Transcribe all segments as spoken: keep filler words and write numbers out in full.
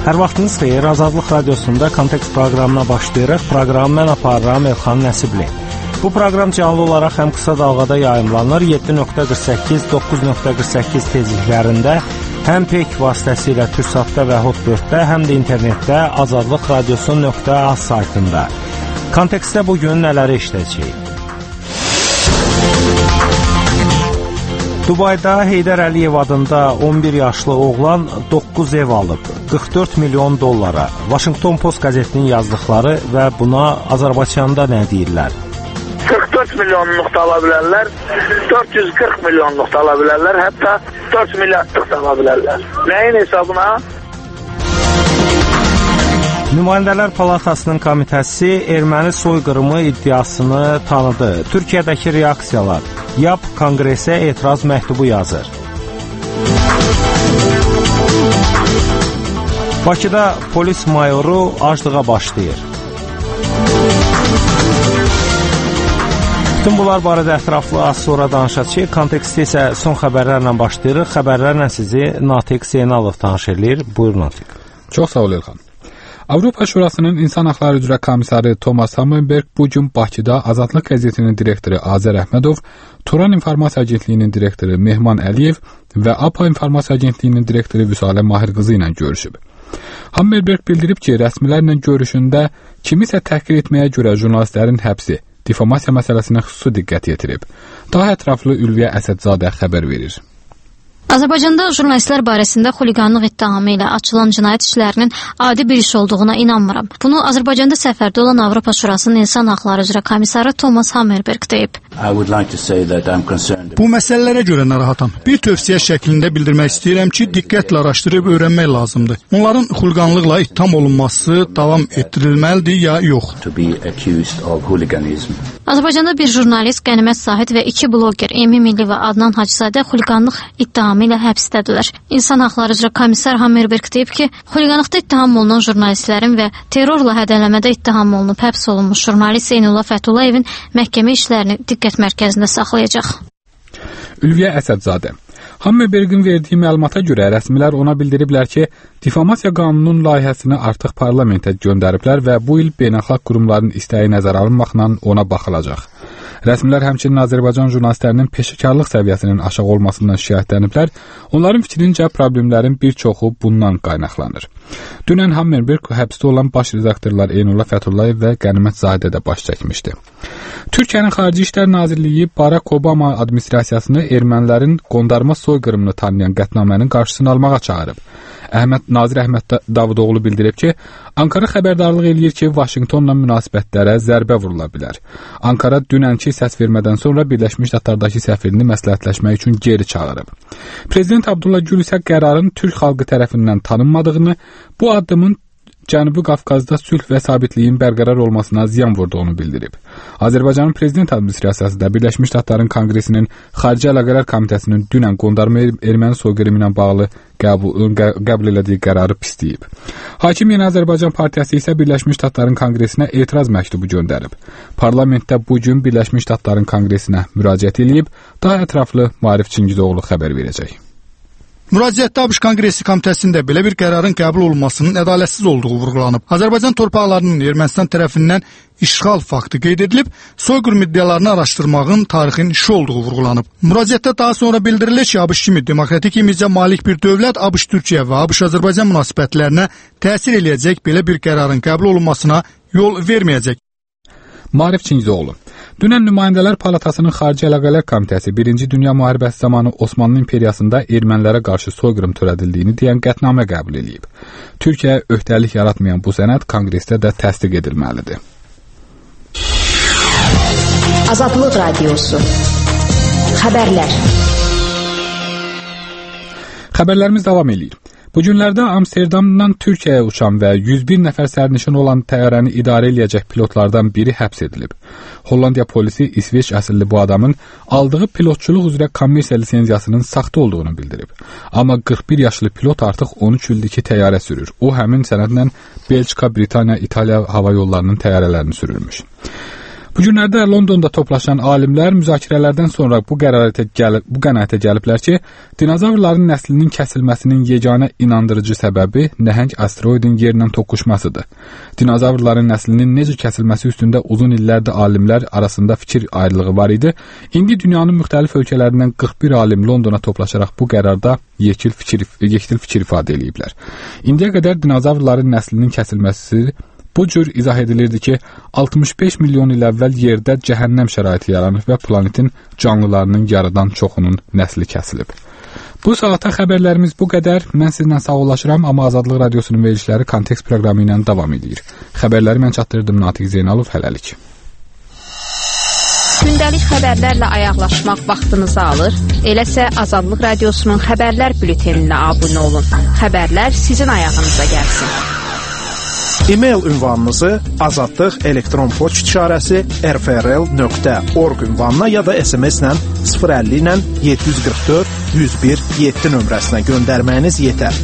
Hər vaxtınız xeyir, Azadlıq Radiosunda Kontekst proqramına başlayırıq. Proqramı mən aparıram Elxan Nəsibli. Bu proqram canlı olaraq həm qısa dalğada yayımlanır, yeddi nöqtə qırx səkkiz, doqquz nöqtə qırx səkkiz tezliklərində, həm peyk vasitəsilə Türksatda və Hotbirddə, həm də internetdə azadlıq radiosu nöqtə az saytında. Kontekstdə bugün nələri işləyəcəyik? Dubayda Heydər Əliyev adında on bir yaşlı oğlan doqquz ev alıb, qırx dörd milyon dollara. Washington Post qəzetinin yazdıqları və buna Azərbaycanda nə deyirlər? qırx dörd milyonluq da ala bilərlər, dörd yüz qırx milyonluq da ala bilərlər, hətta dörd milyardlıq da ala bilərlər. Nəyin hesabına? Nümayəndələr Palatasının komitəsi erməni soyqırımı iddiasını tanıdı. Türkiyədəki reaksiyalar. YAP Konqresə etiraz məktubu yazır. Bakıda polis mayoru aclığa başlayır. Bütün bunlar barədə ətraflı az sonra danışacağıq. Kontekstdə isə son xəbərlərlə başlayırıq. Xəbərlərlə sizi Natiq Zeynalov tanış edir. Buyur Natiq. Çox sağ ol Elxan. Avropa Şurasının İnsan Haqları üzrə komissarı Thomas Hammerberg bu gün Bakıda Azadlıq qəzetinin direktoru Azər Əhmədov, Turan İnformasiya Agentliyinin direktoru Mehman Əliyev və A P A İnformasiya Agentliyinin direktoru Vüsalə Mahirqızı ilə görüşüb. Hammerberg bildirib ki, rəsmilərlə görüşündə kimisə təhqir etməyə görə jurnalistlərin həbsi, difamasiya məsələsinə xüsusi diqqət yetirib. Daha ətraflı Ülviyə Əsədzadə xəbər verir. Azərbaycanda jurnalistlər barəsində xuliqanlıq ittihamı ilə açılan cinayət işlərinin adi bir iş olduğuna inanmıram. Bunu Azərbaycanda səfərdə olan Avropa Şurasının İnsan Haqları üzrə komissarı Thomas Hammerberg deyib. Bu məsələlərə görə narahatam. Bir tövsiyə şəklində bildirmək istəyirəm ki, diqqətlə araşdırıb öyrənmək lazımdır. Onların xuliqanlıqla ittiham olunması davam etdirilməlidir ya yox? Azərbaycanda bir jurnalist Qənimət Zahid və iki bloger Emin Milli və Adnan Hacızadə xuliqanlıq ittihamı ilə həbsdədirlər. İnsan Haqları üzrə komissar Hammerberg deyib ki, xuliqanlıqda ittiham olunan jurnalistlərin və terrorla hədələmədə ittiham olunub həbs olunmuş jurnalist Zeynullah Fətullayevin məhkəmə işlərini diqqət mərkəzində saxlayacaq. Ülviyə Əsədzadə. Hammerbergin verdiyi məlumata görə rəsmilər ona bildiriblər ki, difamasiya qanununun layihəsini artıq parlamentə göndəriblər və bu il beynəlxalq qurumların istəyi nəzərə alınmaqla ona baxılacaq. Rəsmilər həmçinin Azərbaycan jurnalistlərinin peşəkarlıq səviyyəsinin aşağı olmasından şikayətləniblər. Onların fikrincə problemlərin bir çoxu bundan qaynaqlanır. Dünən Hammerberg həbsdə olan baş redaktorlar Eynullah Fətullayev və Qənimət Zahidə də baş çəkmişdi. Türkiyənin Xarici İşlər Nazirliyi Barack Obama administrasiyasını ermənilərin qondarma soyqırımını tanıyan qətnamənin qarşısını almağa çağırıb. Əhməd Nazir Əhməd Davudoğlu bildirib ki, Ankara xəbərdarlıq eləyir ki, Vaşinqtonla münasibətlərə zərbə vurula bilər. Ankara dünənki səs vermədən sonra Birləşmiş Ştatlardakı səfirini məsləhətləşmək üçün geri çağırıb. Prezident Abdullah Gül isə qərarın Türk xalqı tərəfindən tanınmadığını, bu addımın Cənubi Qafqazda sülh və sabitliyin bərqərar olmasına ziyan vurduğunu bildirib. Azərbaycanın prezident administrasiyası da Birləşmiş Ştatların Konqresinin Xarici Əlaqələr Komitəsinin dünən qondarma erməni soyqırımı ilə bağlı qəbul, qəbul elədiyi qərarı pisləyib. Hakim Yeni Azərbaycan Partiyası isə Birləşmiş Ştatların Konqresinə etiraz məktubu göndərib. Parlamentdə bu gün Birləşmiş Ştatların Konqresinə müraciət edib, daha ətraflı Maarif Çingizoğlu xəbər verəcək. Müraciətdə ABŞ Konqresi Komitəsində belə bir qərarın qəbul olunmasının ədalətsiz olduğu vurğulanıb. Azərbaycan torpaqlarının Ermənistan tərəfindən işğal faktı qeyd edilib, soyqırım iddialarını araşdırmağın tarixin işi olduğu vurğulanıb. Müraciətdə daha sonra bildirilir ki, ABŞ kimi demokratik imicə malik bir dövlət ABŞ-Türkiyə və ABŞ-Azərbaycan münasibətlərinə təsir eləyəcək belə bir qərarın qəbul olunmasına yol verməyəcək. Maarif Çingizoğlu. Dünən Nümayəndələr Palatasının Xarici Əlaqələr Komitəsi birinci Dünya müharibəsi zamanı Osmanlı İmperiyasında ermənilərə qarşı soyqırım törədildiyini deyən qətnamə qəbul edib. Türkiyə öhdəlik yaratmayan bu sənəd Konqresdə də təsdiq edilməlidir. Azadlıq Radiosu. Xəbərlər. Xəbərlərimiz davam edir. Bu günlərdə Amsterdamdan Türkiyəyə uçan və yüz bir nəfər sərnişin olan təyyarəni idarə eləyəcək pilotlardan biri həbs edilib. Hollandiya polisi İsveç əsilli bu adamın aldığı pilotçuluq üzrə kommersiya lisenziyasının saxta olduğunu bildirib. Amma qırx bir yaşlı pilot artıq on üç ildir ki, təyyarə sürür. O həmin sənədlə Belçika, Britaniya, İtaliya hava yollarının təyyarələrini sürürmüş. Bu günlərdə Londonda toplaşan alimlər müzakirələrdən sonra bu qərarətə gəlib, bu qənaətə gəliblər ki, dinozavrların nəslinin kəsilməsinin yeganə inandırıcı səbəbi nəhəng asteroidin yerlə toqquşmasıdır. Dinozavrların nəslinin necə kəsilməsi üstündə uzun illərdir alimlər arasında fikir ayrılığı var idi. İndi dünyanın müxtəlif ölkələrindən qırx bir alim Londona toplaşaraq bu qərarda yekil fikir, yektil fikir ifadə ediblər. İndiyə qədər dinozavrların nəslinin kəsilməsi bu cür izah edilirdi ki, altmış beş milyon il əvvəl yerdə cəhənnəm şəraiti yaranıb və planetin canlılarının yarıdan çoxunun nəsli kəsilib. Bu saata xəbərlərimiz bu qədər. Mən sizlə sağollaşıram, amma Azadlıq Radiosunun verilişləri Kontekst proqramı ilə davam edir. Xəbərləri mən çatdırdım, Natiq Zeynalov, hələlik. Gündəlik xəbərlərlə ayaqlaşmaq vaxtınızı alır. Eləsə Azadlıq Radiosunun xəbərlər bülteninə abunə olun. Xəbərlər sizin ayağınıza gəlsin. E-mail ünvanınızı azadlıq elektron poçt işarəsi r f r l nöqtə org ünvanına ya da S M S-lə sıfır əlli ilə yeddi yüz qırx dörd yüz bir yeddi nömrəsinə göndərməyiniz yetər.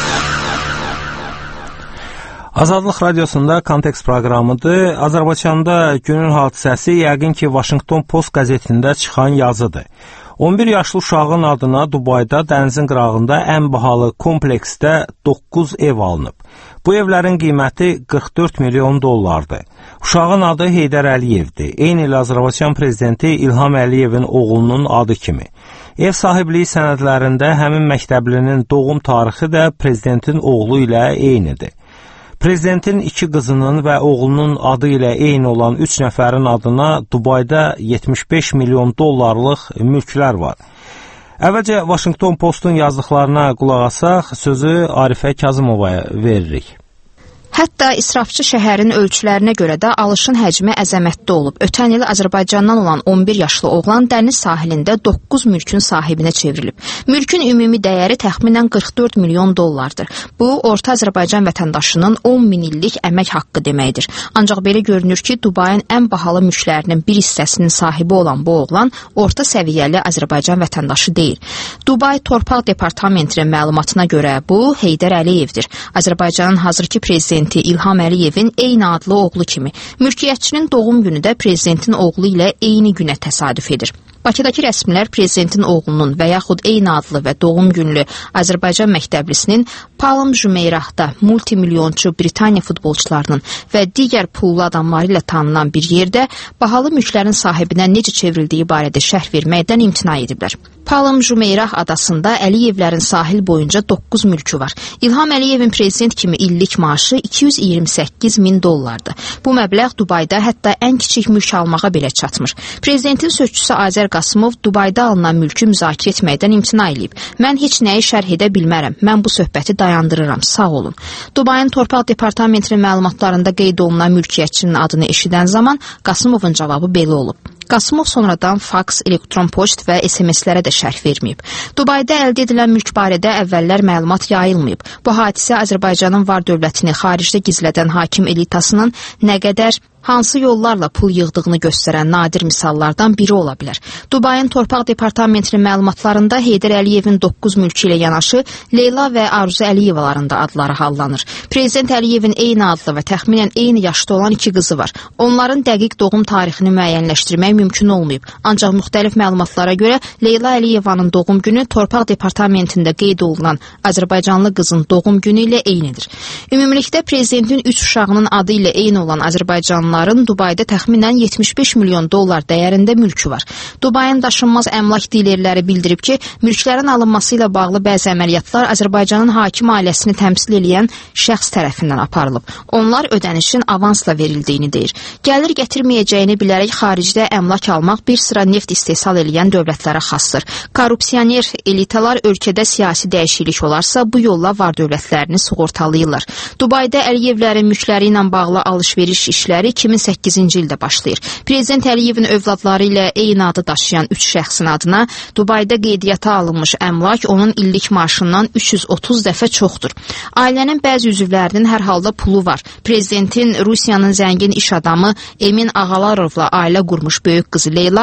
Azadlıq Radiosunda Kontekst proqramıdır. Azərbaycanda günün hadisəsi yəqin ki, Washington Post qəzetində çıxan yazıdır. on bir yaşlı uşağın adına Dubayda dənizin qırağında ən bahalı kompleksdə doqquz ev alınıb. Bu evlərin qiyməti qırx dörd milyon dollardır. Uşağın adı Heydər Əliyevdir. Eyni il Azərbaycan prezidenti İlham Əliyevin oğlunun adı kimi. Ev sahibliyi sənədlərində həmin məktəblinin doğum tarixi də prezidentin oğlu ilə eynidir. Prezidentin iki qızının və oğlunun adı ilə eyni olan üç nəfərin adına Dubayda yetmiş beş milyon dollarlıq mülklər var. Əvvəlcə Washington Postun yazdıqlarına qulaq asaq, sözü Arifə Kazımovaya veririk. Hətta israfçı şəhərin ölçülərinə görə də alışın həcmi əzəmətli olub. Ötən il Azərbaycandan olan on bir yaşlı oğlan dəniz sahilində doqquz mülkün sahibinə çevrilib. Mülkün ümumi dəyəri təxminən qırx dörd milyon dollardır. Bu, orta Azərbaycan vətəndaşının on min illik əmək haqqı deməkdir. Ancaq belə görünür ki, Dubayın ən bahalı mülklərinin bir hissəsinin sahibi olan bu oğlan orta səviyyəli Azərbaycan vətəndaşı deyil. Dubay Torpaq Departamentinin məlumatına görə bu, Heydər Əliyevdir. Azərbaycanın hazırki prezidenti İlham Əliyevin eyni adlı oğlu kimi. Mülkiyyətçinin doğum günü də prezidentin oğlu ilə eyni günə təsadüf edir. Bakıdakı rəsmilər prezidentin oğlunun və yaxud eyni adlı və doğum günlü Azərbaycan məktəblisinin Palm Jumeirahda multimilyonçu Britaniya futbolçularının və digər pullu adamları ilə tanınan bir yerdə bahalı mülklərin sahibinə necə çevrildiyi barədə şərh verməkdən imtina ediblər. Palm Jumeirah adasında Əliyevlərin sahil boyunca doqquz mülkü var. İlham Əliyevin prezident kimi illik maaşı iki yüz iyirmi səkkiz min dollardır. Bu məbləğ Dubayda hətta ən kiçik mülk almağa belə çatmır. Prezidentin sözçüsü Azər Qasımov Dubayda alınan mülkü müzakirə etməkdən imtina edib. Mən heç nəyi şərh edə bilmərəm. Mən bu söhbəti dayandırıram. Sağ olun. Dubayın Torpaq Departamentinin məlumatlarında qeyd olunan mülkiyyətçinin adını eşidən zaman Qasımovun cavabı belə olub. Qasımov sonradan faks, elektron poçt və S M S-lərə də şərh verməyib. Dubayda əldə edilən mülk barədə əvvəllər məlumat yayılmayıb. Bu hadisə Azərbaycanın var dövlətini xaricdə gizlədən hakim elitasının nə qədər hansı yollarla pul yığdığını göstərən nadir misallardan biri ola bilər. Dubayın Torpaq Departamentinin məlumatlarında Heydər Əliyevin doqquz mülkü ilə yanaşı Leyla və Arzu Əliyevaların da adları hallanır. Prezident Əliyevin eyni adlı və təxminən eyni yaşda olan iki qızı var. Onların dəqiq doğum tarixini müəyyənləşdirmək mümkün olmayıb. Ancaq müxtəlif məlumatlara görə Leyla Əliyevanın doğum günü Torpaq Departamentində qeyd olunan Azərbaycanlı qızın doğum günü ilə eynidir. Ümumilikdə prezidentin üç uşağının adı ilə eyni olan Azərbaycanlı Dubayda təxminən yetmiş beş milyon dollar dəyərində mülkü var. Dubayın daşınmaz əmlak dilerləri bildirib ki, mülklərin alınması ilə bağlı bəzi əməliyyatlar Azərbaycanın hakim ailəsini təmsil edən şəxs tərəfindən aparılıb. Onlar ödənişin avansla verildiyini deyir. Gəlir gətirməyəcəyini bilərək xaricdə əmlak almaq bir sıra neft istehsal edən dövlətlərə xasdır. Korrupsioner elitalar ölkədə siyasi dəyişiklik olarsa bu yolla var dövlətlərini sığortalayırlar. Dubayda Əliyevlərin mülkləri ilə bağlı alış-veriş işləri iki min səkkizinci ildə başlayır. Prezident Əliyevin övladları ilə eyni adı daşıyan üç şəxsin adına Dubayda qeydiyyata alınmış əmlak onun illik maaşından üç yüz otuz dəfə çoxdur. Ailənin bəzi üzvlərinin hər halda pulu var. Prezidentin Rusiyanın zəngin iş adamı Emin Ağalarovla ailə qurmuş böyük qızı Leyla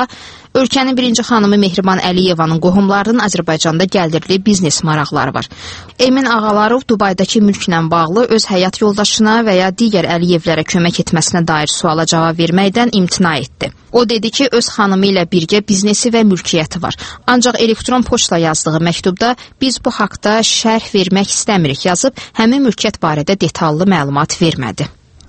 Ölkənin birinci xanımı Mehriban Əliyevanın qohumlarının Azərbaycanda gəldirdiyi biznes maraqları var. Emin Ağalarov Dubaydakı mülklə bağlı öz həyat yoldaşına və ya digər Əliyevlərə kömək etməsinə dair suala cavab verməkdən imtina etdi. O dedi ki, öz xanımı ilə birgə biznesi və mülkiyyəti var. Ancaq elektron poçtla yazdığı məktubda biz bu haqda şərh vermək istəmirik yazıb, həmin mülkiyyət barədə detallı məlumat vermədi.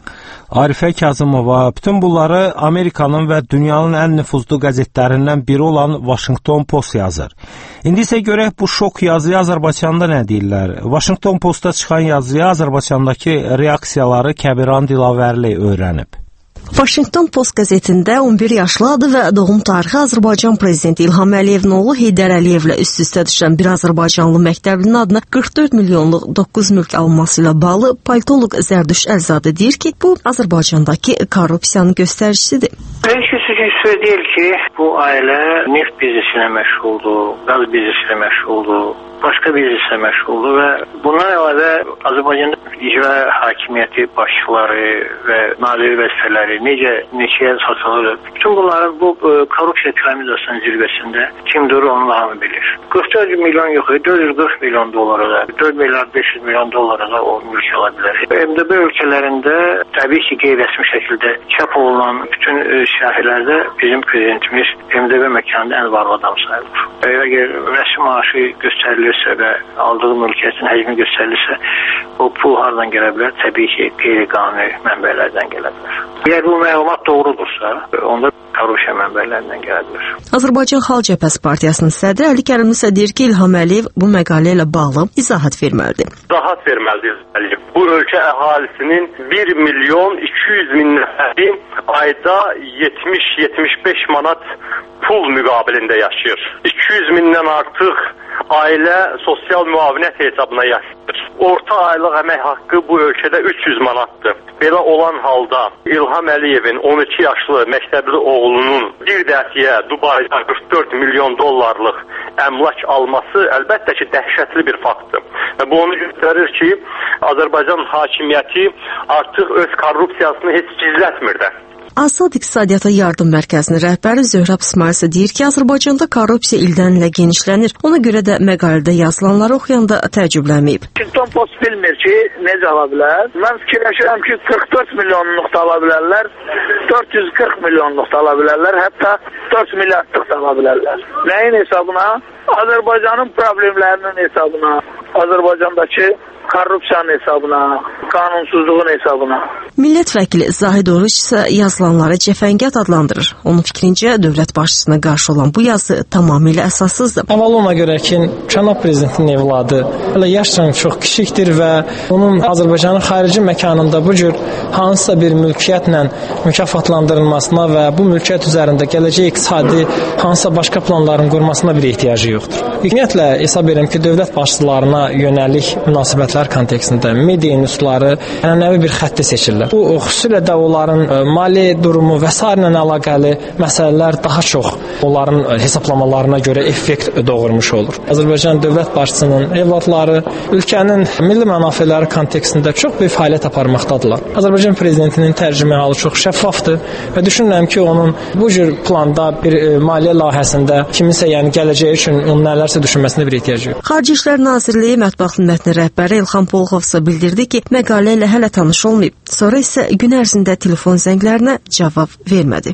Arifə Kazımova bütün bunları Amerikanın və dünyanın ən nüfuzlu qəzetlərindən biri olan Washington Post yazır. İndi isə görək bu şok yazıya Azərbaycanda nə deyirlər. Washington Postda çıxan yazıya Azərbaycandakı reaksiyaları Kəbiran Dilavərli öyrənib. Washington Post qəzetində on bir yaşlı adı və doğum tarixi Azərbaycan prezidenti İlham Əliyevin oğlu Heydər Əliyevlə üst-üstə düşən bir Azərbaycanlı məktəblinin adına qırx dörd milyonluq doqquz mülk alınması ilə bağlı politoloq Zərdüş Əlzadə deyir ki, bu Azərbaycandakı korrupsiyanın göstəricisidir. Heç bir söz deyil ki, bu ailə neft biznesilə məşğuldur, qaz biznesilə məşğuldur, başqa bizneslə məşğuldur və bundan əlavə Azərbaycanda icra hakimiyyəti başçıları və nazir vəzifələri necə neçəyə satılır. Bütün bunların bu korrupsiya piramidasının zirvəsində kim durur onu hamı bilir. qırx dörd milyon yox, dörd yüz qırx milyon dolara da, dörd milyard beş yüz milyon dolara da o mülk ala bilər. M D B ölkələrində təbii ki, qeyri-rəsmi şəkildə çap olunan bütün siyahılarda bizim prezidentimiz M D B məkanında ən varlı adam sayılır. Əgər rəsmi maaşı göstərilirsə və aldığı mülkiyyətin həcmi göstərilirsə, o pul hardan gələ bilər? Təbii ki, qeyri-qanuni mənbələrdən gələ bilər. Əgər bu məlumat doğrudursa, onda korrupsiya mənbələrindən gələ bilər. Azərbaycan Xalq Cəbhəsi Partiyasının sədri Əli Kərimli isə deyir ki, İlham Əliyev bu məqalə ilə bağlı izahat verməlidir. İzahat verməlidir Əliyev. Bu ölkə əhalisinin bir milyon iki yüz min nəfəri ayda yetmiş yetmiş beş manat pul müqabilində yaşayır. iki yüz mindən artıq ailə sosial müavinət hesabına yaşayır. Orta aylıq əmək haqqı bu ölkədə üç yüz manatdır. Belə olan halda İlham Əliyevin on iki yaşlı məktəbli oğlunun bir dəfiyə Dubayda qırx dörd milyon dollarlıq əmlak alması əlbəttə ki, dəhşətli bir faktdır. Və bu onu göstərir ki, Azərbaycan hakimiyyəti artıq öz korrupsiyasını heç gizlətmir də. Azad İqtisadiyyata Yardım Mərkəzinin rəhbəri Zöhrəb İsmail isə deyir ki, Azərbaycanda korrupsiya ildən ilə genişlənir. Ona görə də məqalədə yazılanları oxuyanda təəccüblənməyib. Washington Post bilmir ki, necə ala bilər. Mən fikirləşirəm ki, qırx dörd milyonluq da ala bilərlər, dörd yüz qırx milyonluq da ala bilərlər, hətta dörd milyardlıq da ala bilərlər. Nəyin hesabına? Azərbaycanın problemlərinin hesabına, Azərbaycandakı korrupsiyanın hesabına, qanunsuzluğun hesabına. Millət vəkili Zahid Oruç isə yazılanları cəfəngiyat adlandırır. Onun fikrincə, dövlət başçısına qarşı olan bu yazı tamamilə əsassızdır. Əvvəl ona görə ki, cənab prezidentin evladı elə yaşca çox kiçikdir və onun Azərbaycanın xarici məkanında bu cür hansısa bir mülkiyyətlə mükafatlandırılmasına və bu mülkiyyət üzərində gələcək iqtisadi hansısa başqa planların qurmasına bir ehtiyacı yoxdur. Ümumiyyətlə, hesab edirəm ki, dövlət başçılarına yönəlik münasibətlər kontekstində media institutları ənənəvi bir xətti seçirlər. Bu, xüsusilə də onların mali durumu və s. ilə əlaqəli məsələlər daha çox onların hesablamalarına görə effekt doğurmuş olur. Azərbaycan dövlət başçısının evladları ölkənin milli mənafeləri kontekstində çox böyük fəaliyyət aparmaqdadırlar. Azərbaycan prezidentinin tərcümə halı çox şəffafdır və düşünürəm ki, onun bu cür planda bir maliyyə layihəsində kiminsə yəni gələcəyi üçün onun nələrsə düşünməsinə bir ehtiyacı yox. Xarici İşlər Nazirliyi Mətbuat xidmətinin rəhbəri İlham Polğov isə bildirdi ki, məqalə ilə hələ tanış olmayıb. Sonra isə gün ərzində telefon zənglərinə cavab vermədi.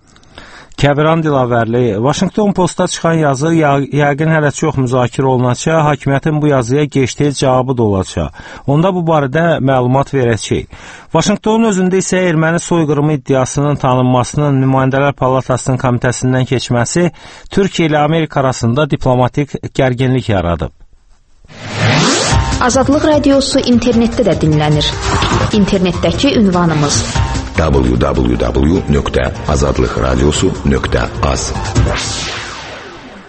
Kəbiran Dilavərli, Washington Postda çıxan yazı yəqin hələ çox müzakirə olunacaq, hakimiyyətin bu yazıya geçdiyi cavabı da olacaq. Onda bu barədə məlumat verəcək. Washingtonun özündə isə erməni soyqırımı iddiasının tanınmasının Nümayəndələr Palatasının komitəsindən keçməsi Türkiyə ilə Amerika arasında diplomatik gərginlik yaradıb. Azadlıq Radiosu internetdə də dinlənir. İnternetdəki ünvanımız w w w nöqtə azadlıqradiosu nöqtə az.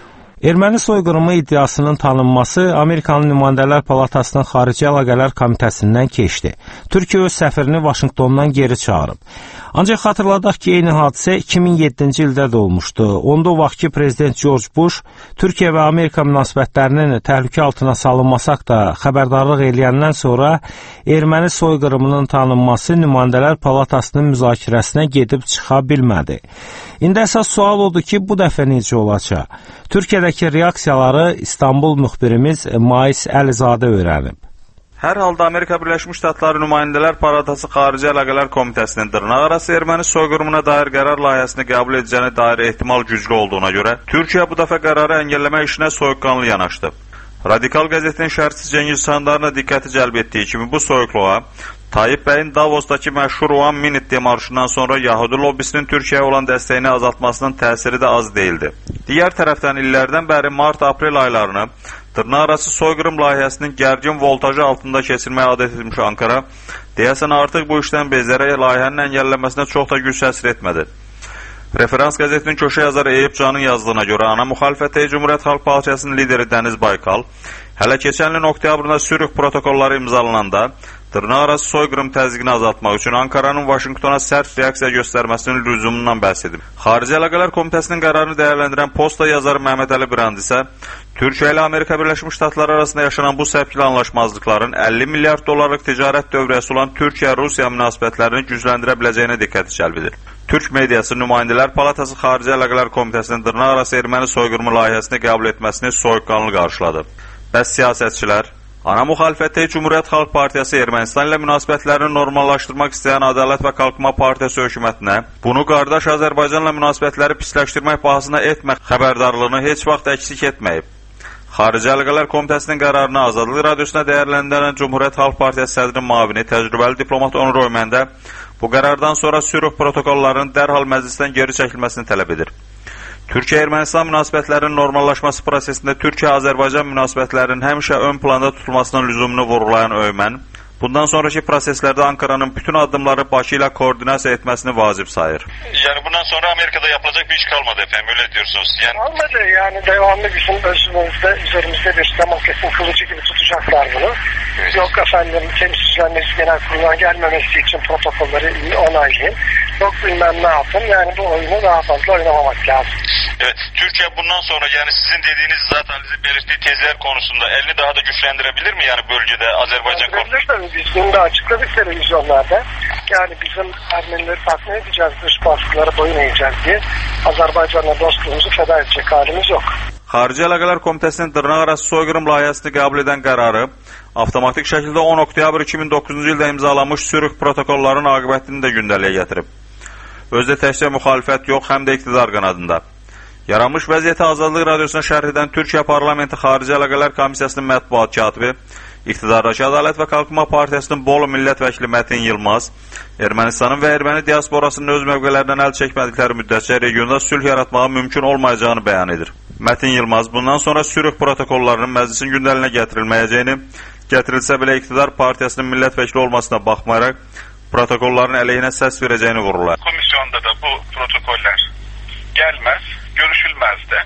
Erməni soyqırımı iddiasının tanınması Amerikanın Nümayəndələr Palatasının Xarici Əlaqələr Komitəsindən keçdi. Türkiyə öz səfirini Vaşinqtondan geri çağırıb. Ancaq xatırladaq ki, eyni hadisə iki min yeddinci ildə də olmuşdu. Onda o vaxtki prezident George Bush Türkiyə və Amerika münasibətlərinin təhlükə altına salınmasaq da xəbərdarlıq eləyəndən sonra erməni soyqırımının tanınması Nümayəndələr Palatasının müzakirəsinə gedib çıxa bilmədi. İndi əsas sual odur ki, bu dəfə necə olacaq? Türkiyədəki reaksiyaları İstanbul müxbirimiz Mais Əlizadə öyrənib. Hər halda Amerika Birləşmiş Ştatları Nümayəndələr Palatası Xarici Əlaqələr Komitəsinin dırnaqarası erməni soyqırımına dair qərar layihəsini qəbul edəcəyinə dair ehtimal güclü olduğuna görə, Türkiyə bu dəfə qərarı əngəlləmək işinə soyuqqanlı yanaşdı. Radikal qəzetinin şərhçisi Cengiz Çandarına diqqəti cəlb etdiyi kimi bu soyuqluğa Tayyip bəyin Davosdakı məşhur One Minute demarşından sonra Yahudi lobbisinin Türkiyəyə olan dəstəyini azaltmasının təsiri də az deyildi. Digər tərəfdən illərdən bəri mart-aprel aylarını dırnaqarası soyqırım layihəsinin gərgin voltajı altında keçirməyə adət etmiş Ankara, deyəsən artıq bu işdən bezərək layihənin əngəlləməsinə çox da güc təsir etmədi. Referans qəzetinin köşə yazarı Eyüp Can'ın yazdığına görə ana müxalifətə Cümhuriyyət Xalq Partiyasının lideri Dəniz Baykal, hələ keçən ilin oktyabrında sülh protokolları imzalananda dırnaqarası soyqırım təzyiqini azaltmaq üçün Ankaranın Vaşinqtona sərt reaksiya göstərməsinin lüzumundan bəhs edib. Xarici Əlaqələr Komitəsinin qərarını dəyərləndirən Posta yazarı Məhəmməd Əli Brand isə Türkiyə ilə Amerika Birləşmiş Ştatları arasında yaşanan bu səpkili anlaşmazlıqların əlli milyard dollarlıq ticarət dövrəsi olan Türkiyə-Rusiya münasibətlərini gücləndirə biləcəyinə diqqəti cəlb edir. Türk mediası Nümayəndələr Palatası Xarici Əlaqələr Komitəsinin dırnaqarası erməni soyqırımı layihəsini qəbul etməsini soyuqqanlı qarşıladı. Bəs siyasətçilər? Ana müxalifətdə Cümhuriyyət Xalq Partiyası Ermənistan ilə münasibətlərini normallaşdırmaq istəyən Ədalət və Qalxma Partiyası hökumətinə bunu qardaş Azərbaycanla münasibətləri pisləşdirmək bahasına etmək xəbərdarlığını heç vaxt əksik etməyib. Xarici Əlaqələr Komitəsinin qərarını Azadlıq Radiosuna dəyərləndirən Cümhuriyyət Xalq Partiyası sədrinin müavini, təcrübəli diplomat Onur Öymən bu qərardan sonra sülh protokollarının dərhal məclisdən geri çəkilməsini tələb edir. Türkiyə-Ermənistan münasibətlərinin normallaşması prosesində Türkiyə-Azərbaycan münasibətlərinin həmişə ön planda tutulmasının lüzumunu vurğulayan Öymən, bundan sonraki proseslərdə Ankaranın bütün addımları Bakı ilə koordinasiya etməsini vacib sayır. Yani bundan sonra Amerika'da yapılacak bir iş kalmadı efendim, öyle diyorsunuz. Yani... Kalmadı, yani devamlı bizim özümüzde, üzerimizde bir demokrasinin kılıcı gibi tutacaklar bunu. Evet. Yok efendim Temsilciler Meclisi Genel Kurulu'na gelmemesi için protokolleri onaylayın. Yok bilmem ne yapın, yani bu oyunu daha fazla oynamamak lazım. Evet, Türkiye bundan sonra yani sizin dediğiniz zaten belirttiği tezler konusunda elini daha da güçlendirebilir mi yani bölgede Azerbaycan konusunda? Biz bunu da açıkladık televizyonlarda. Yani bizim Ermenileri tatmin edeceğiz, dış baskılara boyun eğeceğiz diye Azerbaycan'la dostluğumuzu feda edecek halimiz yok. Xarici Əlaqələr Komitəsinin dırnaqarası soyqırım layihəsini qəbul edən qərarı avtomatik şəkildə on oktyabr iki min doqquzuncu ildə imzalanmış sülh protokollarının aqibətini də gündəliyə gətirib. Özdə təkcə müxalifət yox, həm də iqtidar qanadında. Yaranmış vəziyyəti Azadlıq Radiosuna şərh edən Türkiyə Parlamenti Xarici Əlaqələr Komissiyasının mətbuat katibi, iqtidardakı Ədalət və Qalxma Partiyasının Bolu millət vəkili Mətin Yılmaz, Ermənistanın və erməni diasporasının öz mövqələrindən əl çəkmədikləri müddətcə regionda sülh yaratmağa mümkün olmayacağını bəyan edir. Mətin Yılmaz bundan sonra sülh protokollarının məclisin gündəlinə gətirilməyəcəyini, gətirilsə belə iqtidar partiyasının millət vəkili olmasına baxmayaraq, protokolların əleyhinə səs verəcəyini vururlar. Komisyonda da bu protokoller gelmez, görüşülmez de.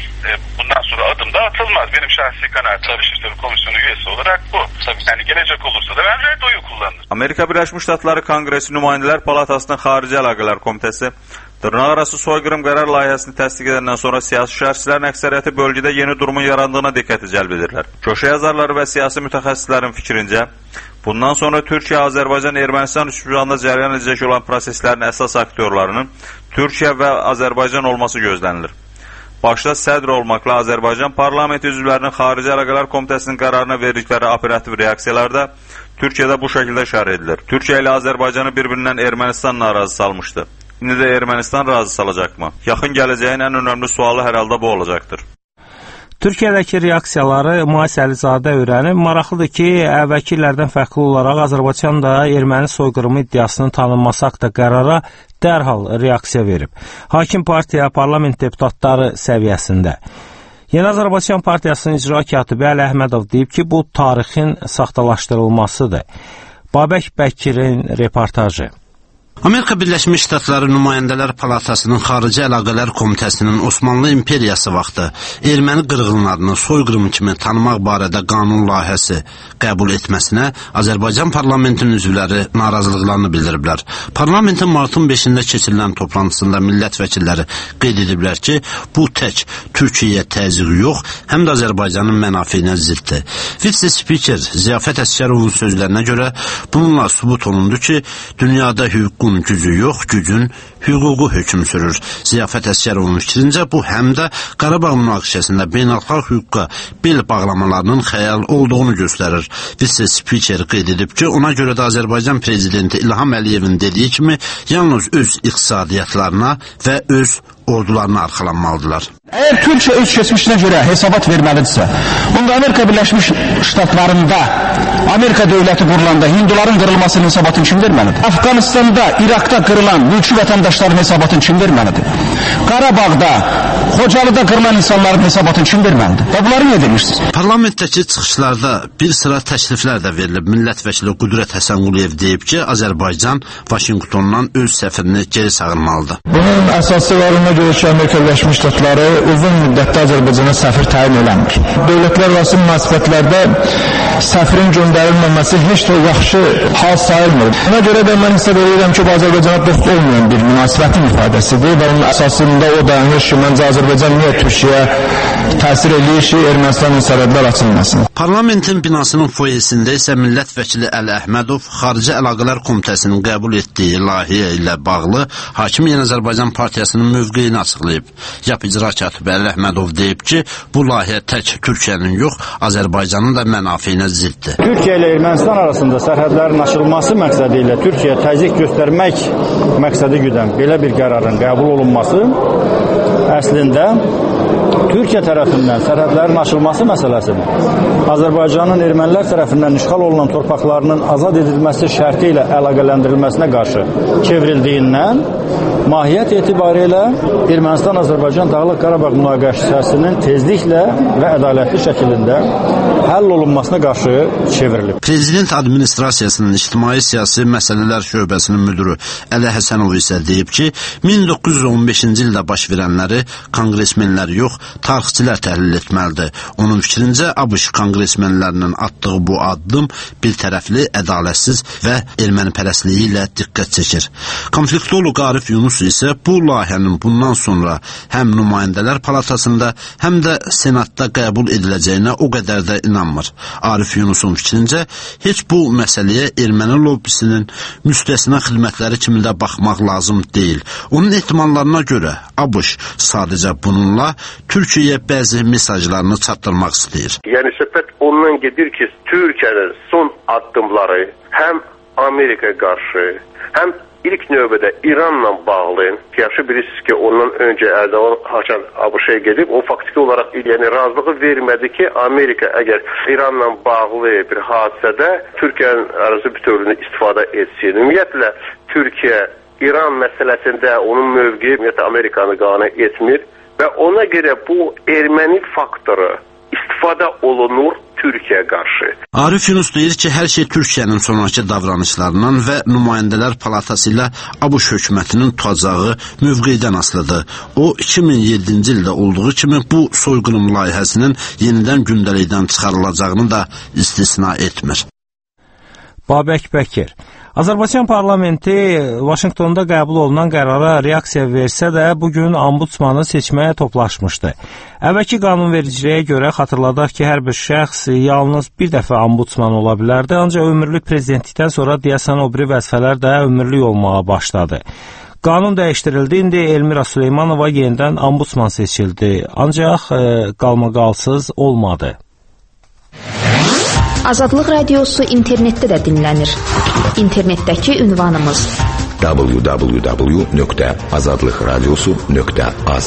Bundan sonra adım da atılmaz. Benim şahsi kanaatim Dışişleri Komisyonu üyesi olarak bu. Yani gelecek olursa da ben red oyu kullanırım. Amerika Birləşmiş Ştatları Kongresi Nümayəndələr Palatasının Xarici Əlaqələr Komitəsi dırnaqarası soyqırım qərar layihəsini təsdiq edəndən sonra siyasi şərhçilərin əksəriyyəti bölgədə yeni durumun yarandığına diqqəti cəlb edirlər. Köşə yazarları və siyasi mütəxəssislərin fikrincə, bundan sonra Türkiyə-Azərbaycan-Ermənistan üçbucağında cərəyan edəcək olan proseslərin əsas aktyorlarının Türkiyə və Azərbaycan olması gözlənilir. Başda sədr olmaqla Azərbaycan parlamenti üzvlərinin Xarici Əlaqələr Komitəsinin qərarına verdikləri operativ reaksiyalarda Türkiyədə bu şəkildə şərh edilir. Türkiyə ilə Azərbaycanı bir-birindən Ermənistanla razı salmışdı. İndi də Ermənistan razı salacaqmı? Yaxın gələcəyin ən önəmli sualı hər halda bu olacaqdır. Türkiyədəki reaksiyaları Mais Əlizadə öyrənib. Maraqlıdır ki, əvvəlki illərdən fərqli olaraq Azərbaycan da erməni soyqırımı iddiasının tanınması haqda qərara dərhal reaksiya verib. Hakim partiya, parlament deputatları səviyyəsində. Yeni Azərbaycan Partiyasının icra katibi Əli Əhmədov deyib ki, bu tarixin saxtalaşdırılmasıdır. Babək Bəkirin reportajı. Amerika Birləşmiş Ştatları Nümayəndələr Palatasının Xarici Əlaqələr Komitəsinin Osmanlı İmperiyası vaxtı erməni qırğınlarını soyqırım kimi tanımaq barədə qanun layihəsi qəbul etməsinə Azərbaycan parlamentinin üzvləri narazılıqlarını bildiriblər. Parlamentin martın beşində keçirilən toplantısında millət vəkilləri qeyd ediblər ki, bu tək Türkiyəyə təzyiq yox, həm də Azərbaycanın mənafeyinə ziddir. Vitse-spiker Ziyafət Əsgərovun sözlərinə görə bununla sübut olundu ki, dünyada hüququn gücü yox, gücün hüququ hökm sürür. Ziyafət Əsgərovun fikrincə bu həm də Qarabağ münaqişəsində beynəlxalq hüquqa bel bağlamalarının xəyal olduğunu göstərir. Vitse-spiker qeyd edib ki, ona görə də Azərbaycan prezidenti İlham Əliyevin dediyi kimi yalnız öz iqtisadiyyatlarına və öz ordularına arxalanmalıdırlar. Əgər Türkiyə öz keçmişinə görə hesabat verməlidirsə, onda Amerika Birləşmiş Ştatlarında Amerika dövləti qurulanda Hinduların qırılmasının hesabatını kim verməlidir? Afqanistanda, İraqda qırılan mülki vətəndaşların hesabatını kim verməlidir? Qarabağda, Xocalıda qırılan insanların hesabatını kim verməlidir? Və bunları nə demirsiniz? Parlamentdəki çıxışlarda bir sıra təkliflər də verilib. Millət vəkili Qudrət Həsənquliyev deyib ki, Azərbaycan Vaşinqtondan öz səfirini geri çağırmalıdır. Bunun əsası var, ona görə ki, Amerika Birləşmiş Ştatları uzun müddətdə Azərbaycana səfir təyin eləmir. Dövlətlər arası münasibətlərdə səfirin göndərilməməsi heç də yaxşı hal sayılmır. Ona görə də mən hesab edirəm ki, bu Azərbaycana dost olmayan bir münasibətin ifadəsidir və onun əsasında o dayanır ki, məncə Azərbaycan niyə Türkiyəyə təsir edir ki, Ermənistanın sərhədlər açılmasın. Parlamentin binasının foyesində isə millət vəkili Əli Əhmədov Xarici Əlaqələr Komitəsinin qəbul etdiyi layihə ilə bağlı Hakim Yeni Azərbaycan Partiyasının mövqeyini açıqlayıb. Yap icra katibi Əli Əhmədov deyib ki, bu layihə tək Türkiyənin yox, Azərbaycanın da mənafeyinə ziddir. Türkiyə ilə Ermənistan arasında sərhədlərin açılması məqsədi ilə Türkiyə təzyiq göstərmək məqsədi güdən belə bir qərarın qəbul olunması əslində Türkiyə tərəfindən sərhədlərin açılması məsələsinin Azərbaycanın ermənilər tərəfindən işğal olunan torpaqlarının azad edilməsi şərti ilə əlaqələndirilməsinə qarşı çevrildiyindən mahiyyət etibarilə Ermənistan-Azərbaycan Dağlıq Qarabağ münaqişəsinin tezliklə və ədalətli şəkildə həll olunmasına qarşı çevrilib. Prezident Administrasiyasının İctimai Siyasi Məsələlər Şöbəsinin müdürü Əli Həsənov isə deyib ki, min doqquz yüz on beşinci ildə baş verənləri konqresmenlər yox, tarixçilər təhlil etməlidir. Onun fikrincə, ABŞ konqresmenlərinin atdığı bu addım bir tərəfli, ədalətsiz və ermənipərəstliyi ilə diqqət çəkir. Konfliktolog Arif Yunus isə bu layihənin bundan sonra həm Nümayəndələr Palatasında, həm də Senatda qəbul ediləcəyinə o qədər də inanmır. Arif Yunusun fikrincə, heç bu məsələyə erməni lobbisinin müstəsna xidmətləri kimi də baxmaq lazım deyil. Onun ehtimallarına görə ABŞ sadəcə bununla Türkiyəyə bəzi mesajlarını çatdırmaq istəyir. Yəni söhbət ondan gedir ki, Türkiyənin son addımları həm Amerikaya qarşı, həm İlk növbədə İranla bağlı, yaxşı bilirsiniz ki, ondan öncə Ərdoğan haçan ABŞ-ya gedib, o faktiki olaraq yəni, razılığı vermədi ki, Amerika əgər İranla bağlı bir hadisədə Türkiyənin arası bütövlüyünü istifadə etsin. Ümumiyyətlə, Türkiyə İran məsələsində onun mövqeyi ümumiyyətlə Amerikanı qane etmir və ona görə bu erməni faktoru istifadə olunur Türkiyəyə qarşı. Arif Yunus deyir ki, hər şey Türkiyənin sonraki davranışlarından və Nümayəndələr Palatası ilə ABŞ hökumətinin tutacağı mövqeydən asılıdır. O, iki min yeddinci ildə olduğu kimi bu soyqırım layihəsinin yenidən gündəlikdən çıxarılacağını da istisna etmir. Babək Bəkir. Azərbaycan parlamenti Vaşinqtonda qəbul olunan qərara reaksiya versə də bugün ombudsmanı seçməyə toplaşmışdı. Əvvəlki qanunvericiliyə görə xatırladaq ki, hər bir şəxs yalnız bir dəfə ombudsman ola bilərdi, ancaq ömürlük prezidentlikdən sonra deyəsən o biri vəzifələr də ömürlük olmağa başladı. Qanun dəyişdirildi, indi Elmira Süleymanova yenidən ombudsman seçildi, ancaq e, qalmaqalsız olmadı. Azadlıq Radiosu internetdə də dinlənir. İnternetdəki ünvanımız w w w nöqtə azadlıq radiosu nöqtə az.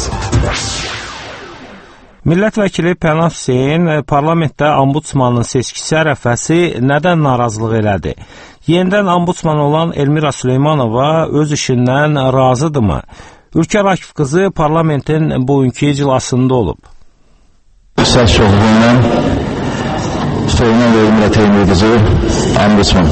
Millət vəkili Pənah Hüseyn parlamentdə ombudsmanın seçkisi ərəfəsi nədən narazılıq elədi? Yenidən ombudsman olan Elmira Süleymanova öz işindən razıdırmı? Ülkər Akif qızı parlamentin bugünkü iclasında olub. Səs çoxluğundan Süleyman və Elmira təyin edici ombudsman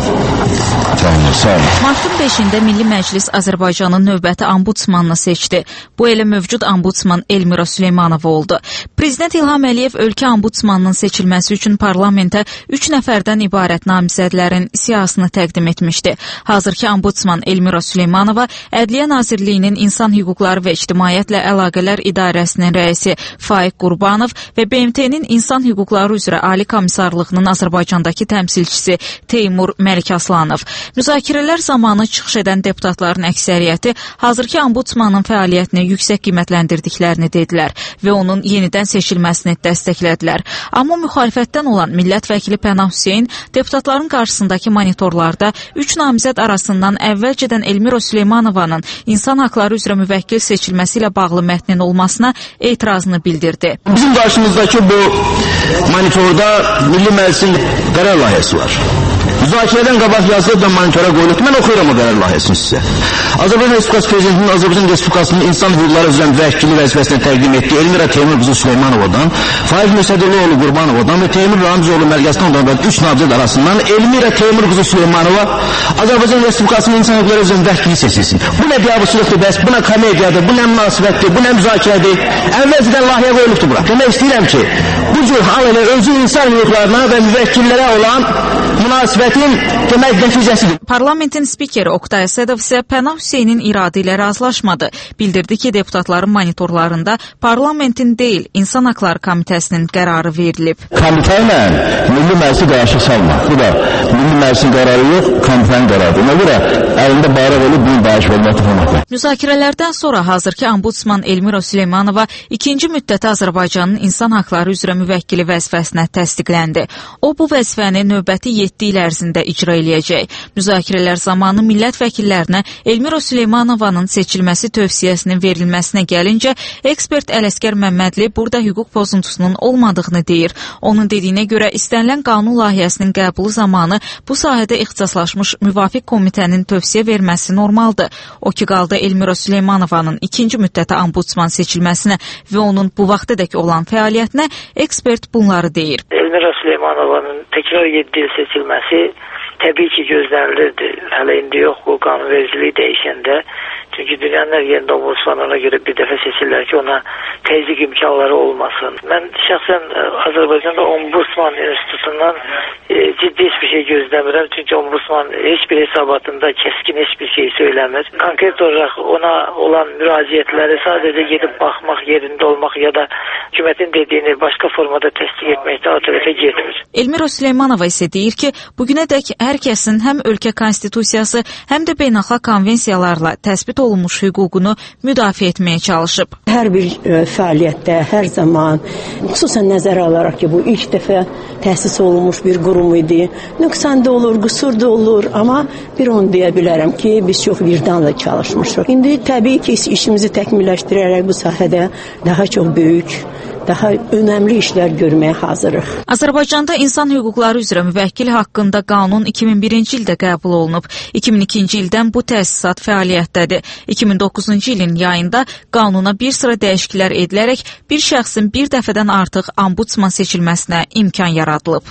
Martın beşində Milli Məclis Azərbaycanın növbəti ombudsmanını seçdi. Bu elə mövcud ombudsman Elmira Süleymanova oldu. Prezident İlham Əliyev ölkə ombudsmanının seçilməsi üçün parlamentə üç nəfərdən ibarət namizədlərin siyahısını təqdim etmişdi. Hazırki ombudsman Elmira Süleymanova Ədliyyə Nazirliyinin İnsan Hüquqları və İctimaiyyətlə Əlaqələr İdarəsinin rəisi Faiq Qurbanov və B M T-nin İnsan Hüquqları üzrə Ali Komissarlığının Azərbaycandakı təmsilçisi Teymur Məlikaslanov. Müzakirələr zamanı çıxış edən deputatların əksəriyyəti hazırki ombudsmanın fəaliyyətini yüksək qiymətləndirdiklərini dedilər və onun yenidən seçilməsini dəstəklədilər. Amma müxalifətdən olan millət vəkili Pənah Hüseyn deputatların qarşısındakı monitorlarda üç namizəd arasından əvvəlcədən Elmira Süleymanovanın insan haqları üzrə müvəkkil seçilməsi ilə bağlı mətnin olmasına etirazını bildirdi. Bizim qarşımızdakı bu monitorda Milli Məclisin qərar layihəsi var. Müzakirədən qabaq yazılıb da monitora qoyulub. Mən oxuyuram o qərar layihəsini sizə. Azərbaycan Respublikası Prezidentinin Azərbaycan Respublikasının İnsan Hüquqları üzrə müvəkkili vəzifəsinə təqdim etdiyi Elmira Teymur qızı Süleymanovadan, Faiq Müsədəloğlu Qurbanovadan və Teymur Ramzoğlu Mərgəzlioğlu üç namizəd arasından Elmira Teymur qızı Süleymanova Azərbaycan Respublikasının İnsan Hüquqları üzrə müvəkkili seçilsin. Bu nə biabırçılıqdır bəs, bu nə komediyadır, bu nə münasibətdir, bu nə müzakirədir. Əvvəlcədən layihə qoyulubdur bura. Demək istəyirəm ki, bu cür hal elə özü insan hüquqlarına və müvəkkillərə olan münasibətin demək nəticəsidir. Parlamentin spikeri Oktay Əsədov isə Pənah Hüseynin iradı ilə razılaşmadı. Bildirdi ki, deputatların monitorlarında parlamentin deyil, İnsan Haqları Komitəsinin qərarı verilib. Komitə ilə Milli Məclisi qarşı salma. Bu da Milli Məclisin qərarı yox, komitənin qərarıdır. Ona görə əlində bayraq olub bunu dəyişib olmaq tutulmaqdır. Müzakirələrdən sonra hazırki ombudsman Elmira Süleymanova ikinci müddəti Azərbaycanın insan haqları üzrə müvəkkili vəzifəsinə təsdiqləndi. O, bu vəzifəni növbəti yeddi il ərzində icra eləyəcək. Müzakirələr zamanı millət vəkillərinə Elmira Süleymanovanın seçilməsi tövsiyəsinin verilməsinə gəlincə, ekspert Ələsgər Məmmədli burada hüquq pozuntusunun olmadığını deyir. Onun dediyinə görə istənilən qanun layihəsinin qəbulu zamanı bu sahədə ixtisaslaşmış müvafiq komitənin tövsiyə verməsi normaldır. O ki qaldı Elmira Süleymanovanın ikinci müddətə ombudsman seçilməsinə və onun bu vaxtadək olan fəaliyyətinə ekspert bunları deyir. Elmira Süleymanovanın təkrar yeddi il seçilməsi təbii ki gözlənilirdi. Hələ indi yox, bu qanunvericiliyi dəyişəndə. Çünki dünyanın hər yerində ombudsman ona görə bir dəfə seçirlər ki, ona təzyiq imkanları olmasın. Mən şəxsən Azərbaycanda ombudsman institutundan e, ciddi hiçbir şey gözləmirəm. Çünki ombudsman heç bir hesabatında kəskin heç bir şey söyləmir. Konkret olaraq ona olan müraciətləri sadəcə gedib baxmaq, yerində olmaq ya da hökumətin dediyini başqa formada təsdiq etməkdə o tərəfə getmir. Elmira Süleymanova isə deyir ki, bugünədək hər kəsin həm ölkə konstitusiyası, həm də beynəlxalq konvensiyalarla təsbit olunmuş hüququnu müdafiə etməyə çalışıb. Hər bir ə, fəaliyyətdə, hər zaman, xüsusən nəzərə alaraq ki, bu ilk dəfə təsis olunmuş bir qurum idi. Nöqsan da olur, qüsur da olur, amma bir onu deyə bilərəm ki, biz çox vicdanla çalışmışıq. İndi təbii ki, işimizi təkmilləşdirərək bu sahədə daha çox böyük, daha önəmli işlər görməyə hazırıq. Azərbaycanda insan hüquqları üzrə müvəkkil haqqında qanun iki min birinci ildə qəbul olunub. iki min ikinci ildən bu təsisat fəaliyyətdədir. iki min doqquzuncu ilin yayında qanuna bir sıra dəyişikliklər edilərək bir şəxsin bir dəfədən artıq ombudsman seçilməsinə imkan yaradılıb.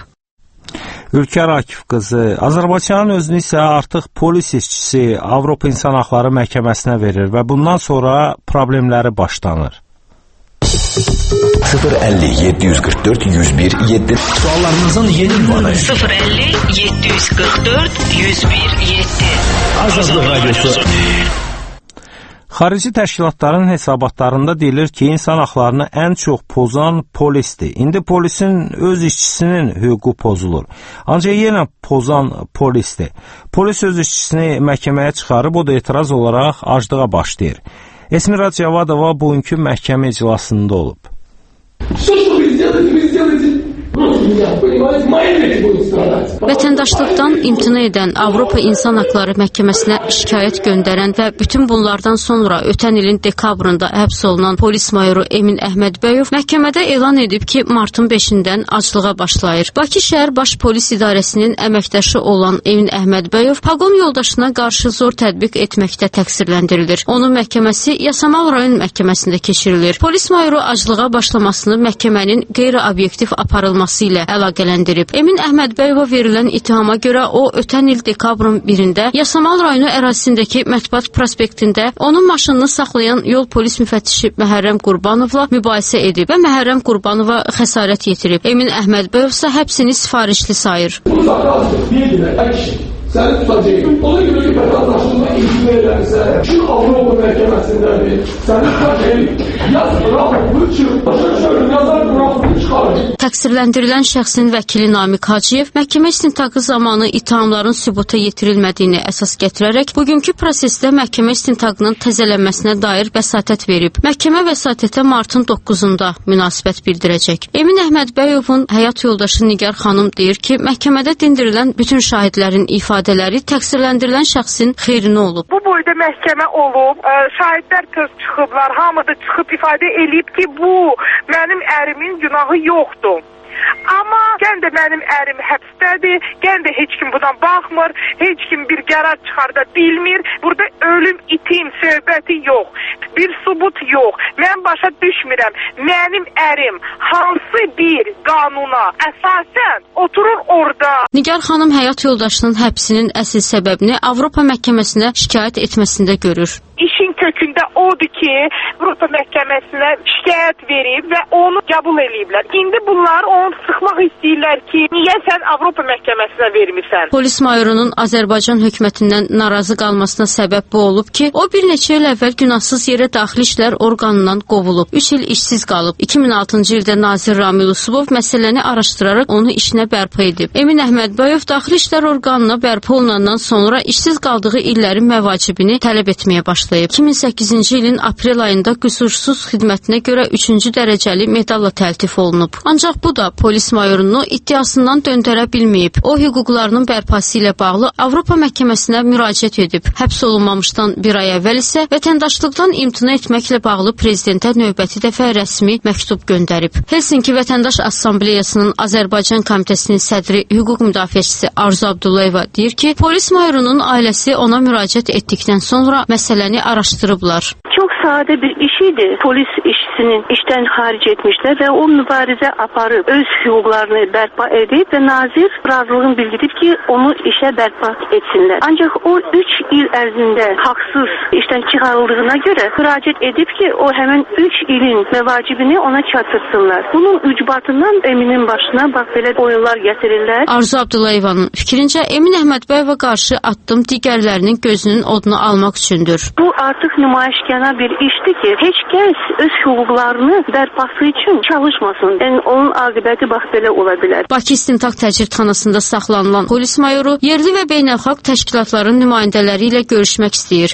Ülkər Akif qızı, Azərbaycanın özünü isə artıq polis işçisi Avropa İnsan Haqları Məhkəməsinə verir və bundan sonra problemləri başlanır. sıfır əlli yeddi yüz qırx dörd yüz bir yeddi Suallarınızın yeni ünvanı sıfır əlli yeddi yüz qırx dörd yüz bir yeddi Azadlıq Radyosu. Xarici təşkilatların hesabatlarında deyilir ki, insan haqlarını ən çox pozan polisdir. İndi polisin öz işçisinin hüququ pozulur. Ancaq yenə pozan polisdir. Polis öz işçisini məhkəməyə çıxarıb, o da etiraz olaraq aclığa başlayır. Esmira Cavadova bugünkü məhkəmə iclasında olub. Vətəndaşlıqdan imtina edən Avropa İnsan Haqları Məhkəməsinə şikayət göndərən və bütün bunlardan sonra ötən ilin dekabrında həbs olunan polis mayoru Emin Əhmədbəyov məhkəmədə elan edib ki, martın beşindən aclığa başlayır. Bakı şəhər baş polis idarəsinin əməkdaşı olan Emin Əhmədbəyov paqon yoldaşına qarşı zor tətbiq etməkdə təqsirləndirilir. Onun məhkəməsi Yasamal rayon məhkəməsində keçirilir. Polis mayoru aclığa başlamasını məhkəmənin qeyri-obyektiv aparılması ilə əlaqələndirib. Emin Əhmədbəyov Əhmədbəyova verilən ittihama görə o ötən il dekabrın birində Yasamal rayonu ərazisindəki Mətbuat prospektində onun maşınını saxlayan yol polis müfəttişi Məhərrəm Qurbanovla mübahisə edib və Məhərrəm Qurbanova xəsarət yetirib. Emin Əhmədbəyov isə həbsini sifarişli sayır. Səni tutacaq. Ona görə ki, vətəndaşlığına imtina edərsə, ki, Avropa məhkəməsindədir. Səni tutacaq. Yaz, bıraxın, bu çıx. Başa düşürüm, yazar, bıraxın, çıxarın. Təqsirləndirilən şəxsin vəkili Namiq Hacıyev məhkəmə istintaqı zamanı ittihamların sübuta yetirilmədiyini əsas gətirərək bugünkü prosesdə məhkəmə istintaqının təzələnməsinə dair vəsatət verib. Məhkəmə vəsatətə martın doqquzunda münasibət bildirəcək. Emin Əhmədbəyovun həyat yoldaşı Nigar xanım deyir ki, məhkəmədə dindirilən bütün şahidlərin ifadə ifadələri təqsirləndirilən şəxsin xeyrinə olub. Bu boyda məhkəmə olub, ə, şahidlər töz çıxıblar, hamı da çıxıb ifadə eləyib ki, bu mənim ərimin günahı yoxdur. Amma gən də mənim ərim həbsdədir, gən də heç kim buna baxmır, heç kim bir qərar çıxarda bilmir. Burada ölüm, itim, söhbəti yox, bir subut yox. Mən başa düşmürəm, mənim ərim hansı bir qanuna əsasən oturur orada. Nigar xanım həyat yoldaşının həbsinin əsl səbəbini Avropa məhkəməsinə şikayət etməsində görür. İşin kökündə odur ki, Avropa məhkəməsinə şikayət verib və onu qəbul eləyiblər. İndi bunlar onu sıxmaq istəyirlər ki, niyə sən Avropa məhkəməsinə vermirsən? Polis mayorunun Azərbaycan hökumətindən narazı qalmasına səbəb bu olub ki, o bir neçə il əvvəl günahsız yerə daxili işlər orqanından qovulub. üç il işsiz qalıb. iki min altıncı ildə nazir Ramil Usubov məsələni araşdıraraq onu işinə bərpa edib. Emin Əhmədbəyov daxili işlər orqanına bərpa olunandan sonra işsiz qaldığı illərin məvacibini tələb etməyə başlayıb. iki min səkkizinci ilin aprel ayında qüsursuz xidmətinə görə üçüncü dərəcəli medalla təltif olunub. Ancaq bu da polis mayorunu iddiasından döndərə bilməyib. O, hüquqlarının bərpası ilə bağlı Avropa məhkəməsinə müraciət edib. Həbs olunmamışdan bir ay əvvəl isə vətəndaşlıqdan imtina etməklə bağlı prezidentə növbəti dəfə rəsmi məktub göndərib. Helsinki Vətəndaş Assambleyasının Azərbaycan komitəsinin sədri hüquq müdafiəçisi Arzu Abdullayeva deyir ki, polis mayorunun ailəsi ona müraciət etdikdən sonra məsələni araşdırıblar. Çox sadə bir iş idi. Polis işçisini işdən xaric etmişlər və o mübarizə aparıb öz hüquqlarını bərpa edib və nazir razılığını bildirib ki, onu işə bərpa etsinlər. Ancaq o üç il ərzində haqsız işdən çıxarıldığına görə müraciət edib ki, o həmin üç ilin məvacibini ona çatdırsınlar. Bunun ücbatından Eminin başına bax belə oyunlar gətirirlər. Arzu Abdullayevanın fikrincə Emin Əhmədbəyova qarşı addım digərlərinin gözünün odunu almaq üçündür. Bu artıq nümayişkana bir işdir ki, heç kəs öz hüquqlarını bərpası üçün çalışmasın. Yəni onun aqibəti bax belə ola bilər. Bakı İstintaq Təcridxanasında saxlanılan polis mayoru yerli və beynəlxalq təşkilatların nümayəndələri ilə görüşmək istəyir.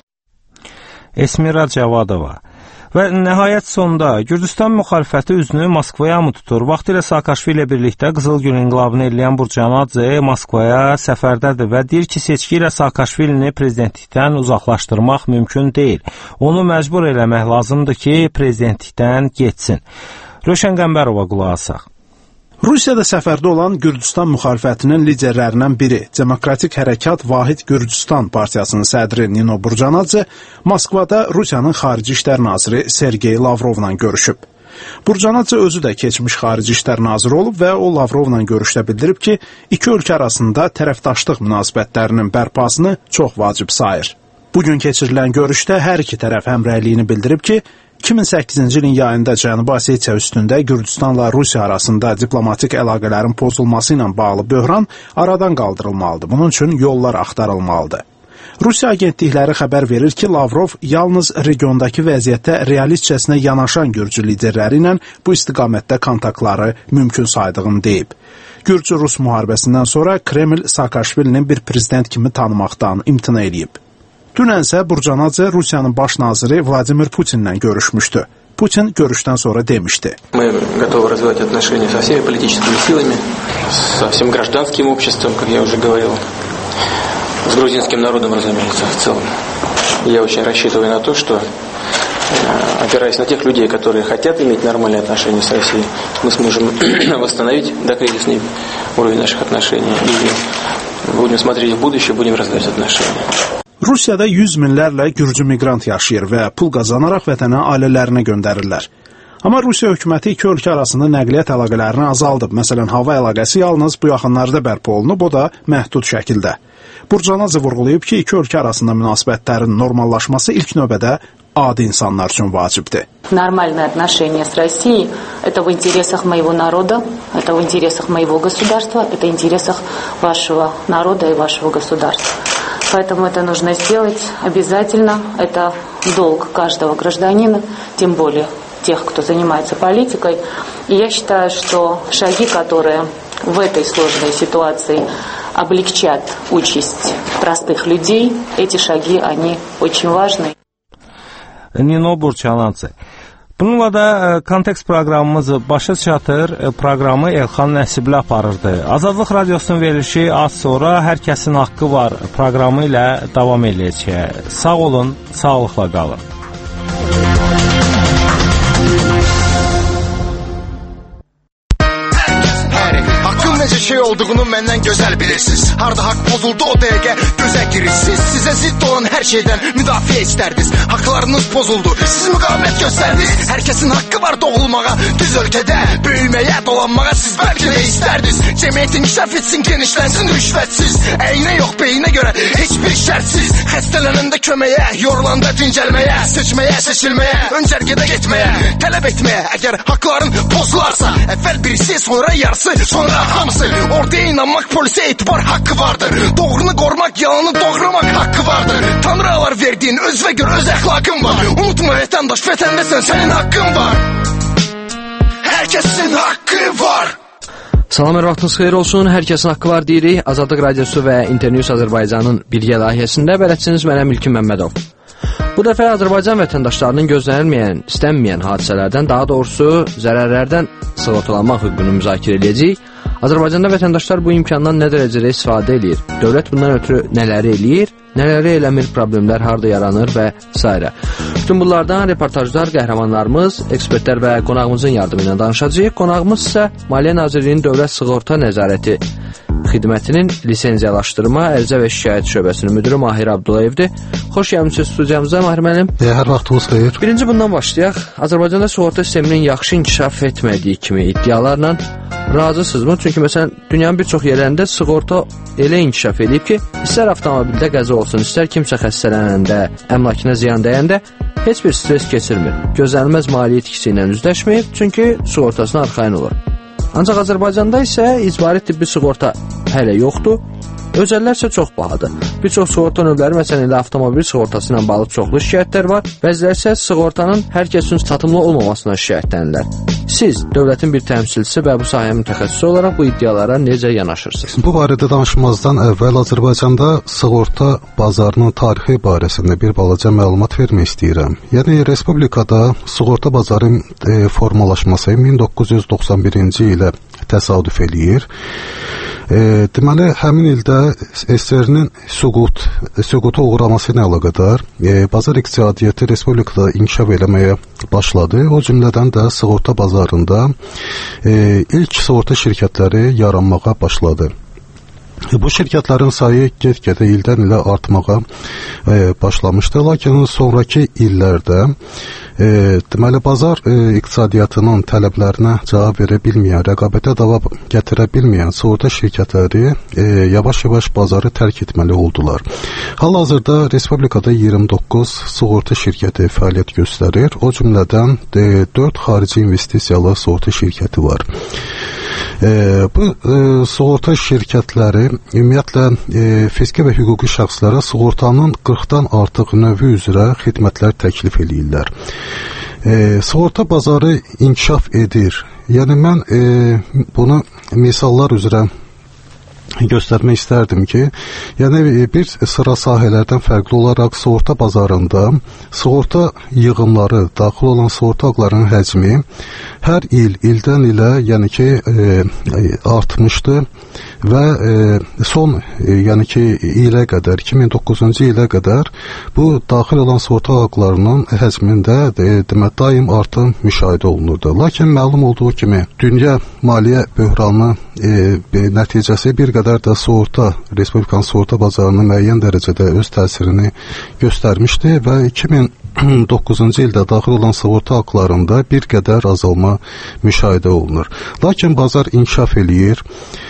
Esmira Cavadova. Və nəhayət sonda Gürcüstan müxalifəti üzünü Moskvaya mı tutur? Vaxtilə Saakashvili ilə birlikdə Qızıl Gül inqilabını eləyən Burcanadze Moskvaya səfərdədir və deyir ki, seçki ilə Saakashvilini prezidentlikdən uzaqlaşdırmaq mümkün deyil. Onu məcbur eləmək lazımdır ki, prezidentlikdən getsin. Röşən Qəmbərova qulaq asaq. Rusiyada səfərdə olan Gürcüstan müxalifətinin liderlərindən biri, Demokratik Hərəkat Vahid Gürcüstan partiyasının sədri Nino Burcanadze Moskvada Rusiyanın Xarici İşlər naziri Sergey Lavrovla görüşüb. Burcanadze özü də keçmiş Xarici İşlər naziri olub və o Lavrovla görüşdə bildirib ki, iki ölkə arasında tərəfdaşlıq münasibətlərinin bərpasını çox vacib sayır. Bugün keçirilən görüşdə hər iki tərəf həmrəyliyini bildirib ki, iki min səkkizinci ilin yayında Cənubi Osetiya üstündə Gürcüstanla Rusiya arasında diplomatik əlaqələrin pozulması ilə bağlı böhran aradan qaldırılmalıdır. Bunun üçün yollar axtarılmalıdır. Rusiya agentlikləri xəbər verir ki, Lavrov yalnız regiondakı vəziyyətə realistcəsinə yanaşan Gürcü liderləri ilə bu istiqamətdə kontaktları mümkün saydığını deyib. Gürcü-Rus müharibəsindən sonra Kreml Saakashvilinin bir prezident kimi tanımaqdan imtina edib. Dünən isə Burcanadze Rusiyanın baş naziri Vladimir Putinlə görüşmüşdü. Putin görüşdən sonra demişdi. Мы готовы развивать отношения со всеми политическими силами, со всем гражданским обществом, как я уже говорил, с грузинским народом, разумеется, в целом. Я очень рассчитываю на то, что, опираясь на тех людей, которые хотят иметь нормальные отношения с Россией, мы сможем восстановить докризисный уровень наших отношений и будем смотреть в будущее, будем развивать отношения. Rusiyada yüz minlərlə Gürcü miqrant yaşayır və pul qazanaraq vətənə ailələrinə göndərirlər. Amma Rusiya hökuməti iki ölkə arasında nəqliyyat əlaqələrini azaldıb. Məsələn, hava əlaqəsi yalnız bu yaxınlarda bərpa olunub, o da məhdud şəkildə. Burjanadze vurğulayıb ki, iki ölkə arasında münasibətlərin normallaşması ilk növbədə adi insanlar üçün vacibdir. Нормальные отношения с Россией – это в интересах моего народа, это в интересах моего государства, это в интересах вашего народа и вашего государства. Поэтому это нужно сделать обязательно. Это долг каждого гражданина, тем более тех, кто занимается политикой. И я считаю, что шаги, которые в этой сложной ситуации облегчат участь простых людей, эти шаги, они очень важны. Nino Burçanadze. Bununla da Kontekst proqramımız başa çatır. Proqramı Elxan Nəsibli aparırdı. Azadlıq Radiosunun verilişi az sonra Hər kəsin haqqı var proqramı ilə davam edəcək. Sağ olun, sağlıqla qalın. Necə şey olduğunu məndən gözəl bilirsiniz. Harda haqq pozuldu o dəqiqə gözə girirsiniz. Sizə zidd olan hər şeydən müdafiə istərdiniz. Haqlarınız pozuldu, siz müqavimət göstərdiniz. Hər kəsin haqqı var doğulmağa, düz ölkədə böyüməyə, dolanmağa siz bəlkə də istərdiniz. Cəmiyyət inkişaf etsin, genişlənsin rüşvətsiz. Əyinə yox, beyinə görə heç bir şərtsiz. Xəstələnəndə köməyə, yorulanda dincəlməyə, seçməyə, seçilməyə, öncərgədə getməyə, tələb etməyə. Əgər haqların pozularsa, əvvəl birisi, sonra yarısı, sonra hamısı. Ortaya inanmaq, polisə etibar haqqı vardır. Doğrunu qorumaq, yalanı doğramaq haqqı vardır. Tanrı alar verdiyin özvə gör öz əxlaqın var. Unutma vətəndaş, vətəndəsən, sənin haqqın var. Hər kəsin haqqı var. Salam, hər vaxtınız xeyir olsun. Hər kəsin haqqı var deyirik. Azadlıq Radiosu və Internews Azərbaycanın birgə layihəsində bələdçiniz mənəm İlkin Məmmədov. Bu dəfə Azərbaycan vətəndaşlarının gözlənilməyən, istənməyən hadisələrdən, daha doğrusu zərərlərdən sığortalanmaq hüququnu müzakirə edəcəyik. Azərbaycanda vətəndaşlar bu imkandan nə dərəcədə istifadə edir? Dövlət bundan ötürü nələri eləyir? Nələri eləmir, problemlər harda yaranır və s. Bütün bunlardan reportajlar qəhrəmanlarımız, ekspertlər və qonağımızın yardımı ilə danışacağıq. Qonağımız isə Maliyyə Nazirliyinin Dövlət Sığorta Nəzarəti Xidmətinin lisenziyalaşdırma, ərizə və şikayət şöbəsinin müdürü Mahir Abdullayevdir. Xoş gəlmişsiniz studiyamıza Mahir müəllim. Hər vaxtınız xeyir. Birinci bundan başlayaq. Azərbaycanda sığorta sisteminin yaxşı inkişaf etmədiyi kimi iddialarla razısınızmı? Çünki məsələn dünyanın bir çox yerlərində sığorta elə inkişaf edib ki, istər avtomobildə qəza olsun, istər kimsə xəstələnəndə, əmlakına ziyan dəyəndə heç bir stres keçirmir. Gözlənilməz maliyyə itkisi ilə üzləşməyib, çünki sığortasına arxayın olur. Ancaq Azərbaycanda isə icbari tibbi sığorta hələ yoxdur. Özəllər isə çox bahadır. Bir çox sığorta növləri, məsələn, elə avtomobil sığortası ilə bağlı çoxlu şikayətlər var. Bəziləri isə sığortanın hər kəs üçün çatımlı olmamasına şikayətlənirlər. Siz dövlətin bir təmsilçisi və bu sahənin mütəxəssisi olaraq bu iddialara necə yanaşırsınız? Bu barədə danışmazdan əvvəl Azərbaycanda sığorta bazarının tarixi barəsində bir balaca məlumat vermək istəyirəm. Yəni Respublikada sığorta bazarı e, formalaşması min doqquz yüz doxsan birinci ilə təsadüf eləyir. E, deməli, həmin ildə S S R-nin süqut, süquta uğraması ilə əlaqədar e, bazar iqtisadiyyatı Respublikada inkişaf eləməyə başladı. O cümlədən də sığorta bazarında e, ilk sığorta şirkətləri yaranmağa başladı. Bu şirkətlərin sayı get-gedə ildən ilə artmağa e, başlamışdı. Lakin sonraki illərdə e, deməli bazar e, iqtisadiyyatının tələblərinə cavab verə bilməyən, rəqabətə davam gətirə bilməyən sığorta şirkətləri e, yavaş-yavaş bazarı tərk etməli oldular. Hal-hazırda Respublikada iyirmi doqquz sığorta şirkəti fəaliyyət göstərir. O cümlədən e, dörd xarici investisiyalı sığorta şirkəti var. E, bu e, sığorta şirkətləri ümumiyyətlə e, fiziki və hüquqi şəxslərə sığortanın qırxdan artıq növü üzrə xidmətlər təklif edirlər. E, sığorta bazarı inkişaf edir. Yəni mən e, bunu misallar üzrə göstərmək istərdim ki, yəni bir sıra sahələrdən fərqli olaraq sığorta bazarında sığorta yığımları, daxil olan sığorta haqlarının həcmi hər il, ildən ilə yəni ki, e, artmışdı və e, son e, yəni ki, ilə qədər, iki min doqquzuncu ilə qədər bu daxil olan sığorta haqlarının həcmində e, demək, daim artım müşahidə olunurdu. Lakin məlum olduğu kimi, dünya maliyyə böhranı e, nəticəsi bir qədər də sığorta, Respublikanın sığorta bazarına müəyyən dərəcədə öz təsirini göstərmişdi və iki min doqquzuncu ildə daxil olan sığorta haqlarında bir qədər azalma müşahidə olunur. Lakin bazar inkişaf eləyir.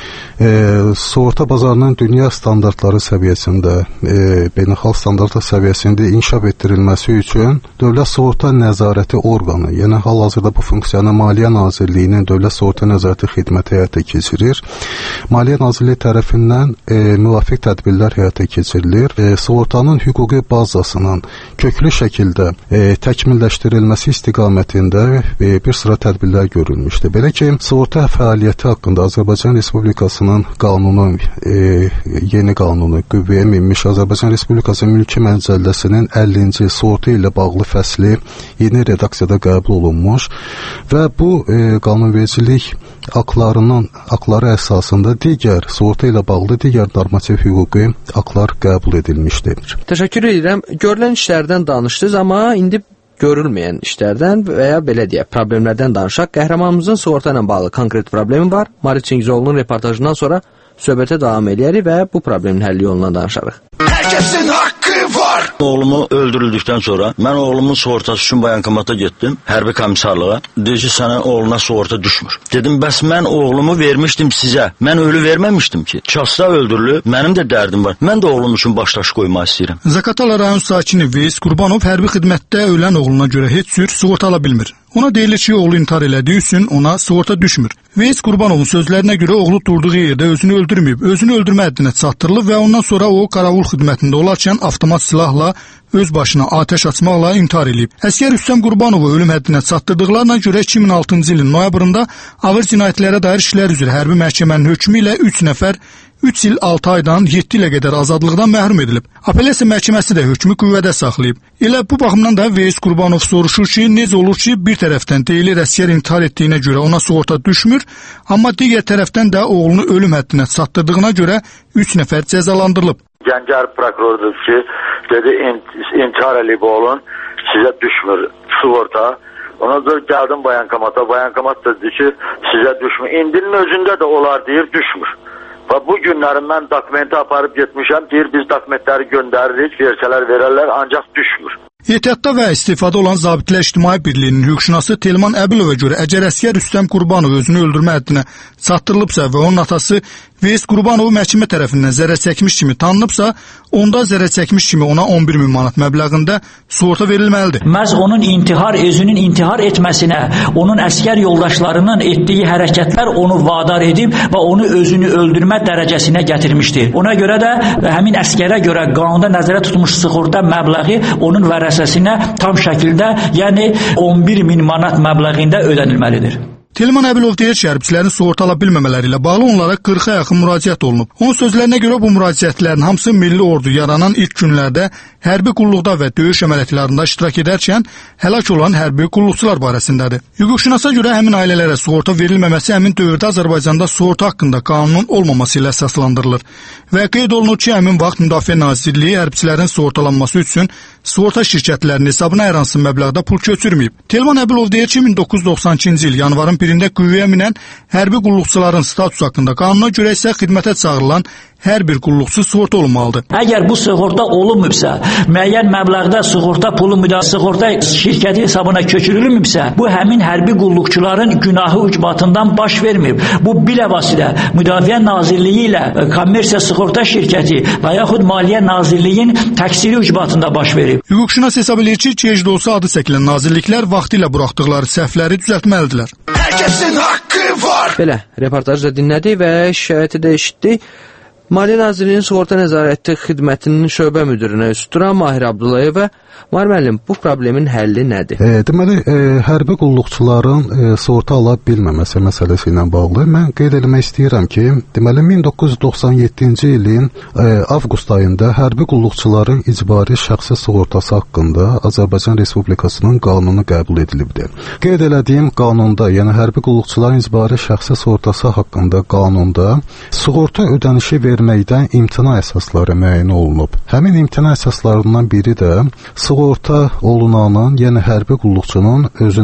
E, sığorta bazarının dünya standartları səviyyəsində, e, beynəlxalq standartlar səviyyəsində inkişaf etdirilməsi üçün Dövlət Sığorta Nəzarəti orqanı, yəni hal-hazırda bu funksiyanı Maliyyə Nazirliyinin Dövlət Sığorta Nəzarəti xidməti həyata keçirir. Maliyyə Nazirliyi tərəfindən e, müvafiq tədbirlər həyata keçirilir. E, sığortanın hüquqi bazasının köklü şəkildə e, təkmilləşdirilməsi istiqamətində e, bir sıra tədbirlər görülmüşdür. Belə ki, sığorta fəaliyyəti haqqında Azərbaycan Respublikasının qanunu, e, yeni qanunu, qüvvəyə minmiş Azərbaycan Respublikası Mülki Məcəlləsinin əllinci sığorta ilə bağlı fəsli yeni redaksiyada qəbul olunmuş və bu e, qanunvericilik aktlarının aktları əsasında digər sığorta ilə bağlı digər normativ hüquqi aktlar qəbul edilmişdir. Təşəkkür edirəm. Görülən işlərdən danışdınız, amma indi görülməyən işlərdən və ya belə deyək, problemlərdən danışaq. Qəhrəmanımızın sığorta ilə bağlı konkret problemi var. Mari Çingizoğlu'nun reportajından sonra söhbətə davam edərik və bu problemin həlli yolundan danışarıq. Hər kəsin haqqı var. Oğlumu öldürüldükdən sonra mən oğlumun sığortası üçün bayankomata getdim, hərbi komissarlığa. Dedi ki, sənə oğluna sığorta düşmür. Dedim, bəs mən oğlumu vermişdim sizə. Mən ölü verməmişdim ki. Şahsda öldürülüb, mənim də dərdim var. Mən də oğlum üçün başdaşı qoymaq istəyirəm. Zaqatala rayon sakini Veys Qurbanov hərbi xidmətdə ölən oğluna görə heç cür sığorta ala bilmir. Ona deyilir ki, oğlu intihar elədiyi üçün ona sığorta düşmür. Veys Qurbanovun sözlərinə görə oğlu durduğu yerdə özünü öldürməyib, özünü öldürmə həddinə çatdırılıb və ondan sonra o qaravul xidmətində olarkən avtomat silahla öz başına atəş açmaqla intihar edib. Əsgər Rüstəm Qurbanovu ölüm həddinə çatdırdıqlarına görə iki min altıncı ilin noyabrında ağır cinayətlərə dair işlər üzrə hərbi məhkəmənin hökmü ilə üç nəfər üç il altı aydan yeddi ilə qədər azadlıqdan məhrum edilib. Apellyasiya məhkəməsi də hökmü qüvvədə saxlayıb. Elə bu baxımdan da Veys Qurbanov soruşur ki, necə olur ki, bir tərəfdən deyilir əsgər intihar etdiyinə görə ona sığorta düşmür, amma digər tərəfdən də oğlunu ölüm həddinə çatdırdığına görə üç nəfər cəzalandırılıb. Gəncər prokurorudur ki, dedi intihar eləyib oğlun, sizə düşmür sığorta. Ona görə gəldim bayankomata, bayankomat da dedi ki, sizə düşmür. İndinin özündə də olar deyir, düşmür. Və bu günlərin mən dokumenti aparıb getmişəm, deyir biz dokumentləri göndəririk, versələr verərlər, ancaq düşmür. Ehtiyatda və istifada olan Zabitlər İctimai Birliyinin hüquqşünası Telman Əbilova görə əgər əsgər Rüstəm Qurbanov özünü öldürmə həddinə çatdırılıbsa və onun atası Veys Qurbanov məhkəmə tərəfindən zərər çəkmiş kimi tanınıbsa, onda zərər çəkmiş kimi ona on bir min manat məbləğində sığorta verilməlidir. Məhz onun intihar, özünün intihar etməsinə, onun əsgər yoldaşlarının etdiyi hərəkətlər onu vadar edib və onu özünü öldürmə dərəcəsinə gətirmişdir. Ona görə də həmin əsgərə görə qanunda nəzərdə tutulmuş sığorta məbləği onun vərəsəsinə tam şəkildə, yəni on bir min manat məbləğində ödənilməlidir. Telman Əbilov deyir ki, hərbçilərin sığorta ala bilməmələri ilə bağlı onlara qırxa yaxın müraciət olunub. Onun sözlərinə görə bu müraciətlərin hamısı milli ordu yaranan ilk günlərdə hərbi qulluqda və döyüş əməliyyatlarında iştirak edərkən həlak olan hərbi qulluqçular barəsindədir. Hüquqşünasa görə həmin ailələrə sığorta verilməməsi həmin dövrdə Azərbaycanda sığorta haqqında qanunun olmaması ilə əsaslandırılır. Və qeyd olunur ki, həmin vaxt Müdafiə Nazirliyi hərbçilərin sığortalanması üçün sığorta şirkətlərinin hesabına hər hansı məbləğdə pul köçürməyib. Telman Əbilov deyir ki, min doqquz yüz doxsan ikinci il yanvarın birində qüvvəyə minən hərbi qulluqçuların statusu haqqında qanuna görə isə xidmətə çağırılan hər bir qulluqçu sığorta olmalıdır. Əgər bu sığorta olunmubsa, müəyyən məbləğdə sığorta pulu müdafiə sığorta şirkəti hesabına köçürülmübsə, bu həmin hərbi qulluqçuların günahı ucbatından baş vermir. Bu biləvasitə Müdafiə Nazirliyi ilə kommersiya sığorta şirkəti və yaxud Maliyyə Nazirliyinin təqsiri ucbatında baş verir. Hüquqşünas hesab edir ki, gec də olsa adı çəkilən nazirliklər vaxtilə buraxdıqları səhvləri düzəltməlidirlər. Hər kəsin haqqı var. Belə, reportajı da dinlədik və şikayəti də eşitdik. Maliyyə Nazirliyinin Sığorta Nəzarəti Xidmətinin şöbə müdirinə üst tutan Mahir Abdullayeva, Mahir müəllim, bu problemin həlli nədir? E, deməli, e, hərbi qulluqçuların e, sığorta ala bilməməsi məsələsi ilə bağlı mən qeyd etmək istəyirəm ki, deməli min doqquz yüz doxsan yeddinci ilin e, avqust ayında hərbi qulluqçuların icbari şəxsi sığortası haqqında Azərbaycan Respublikasının qanunu qəbul edilibdir. Qeyd elədiyim qanunda, yəni hərbi qulluqçuların icbari şəxsi sığortası haqqında qanunda sığorta ödənişi verməkdən imtina əsasları müəyyən olunub. Həmin imtina əsaslarından biri də sığorta olunanın, yəni hərbi qulluqçunun özünə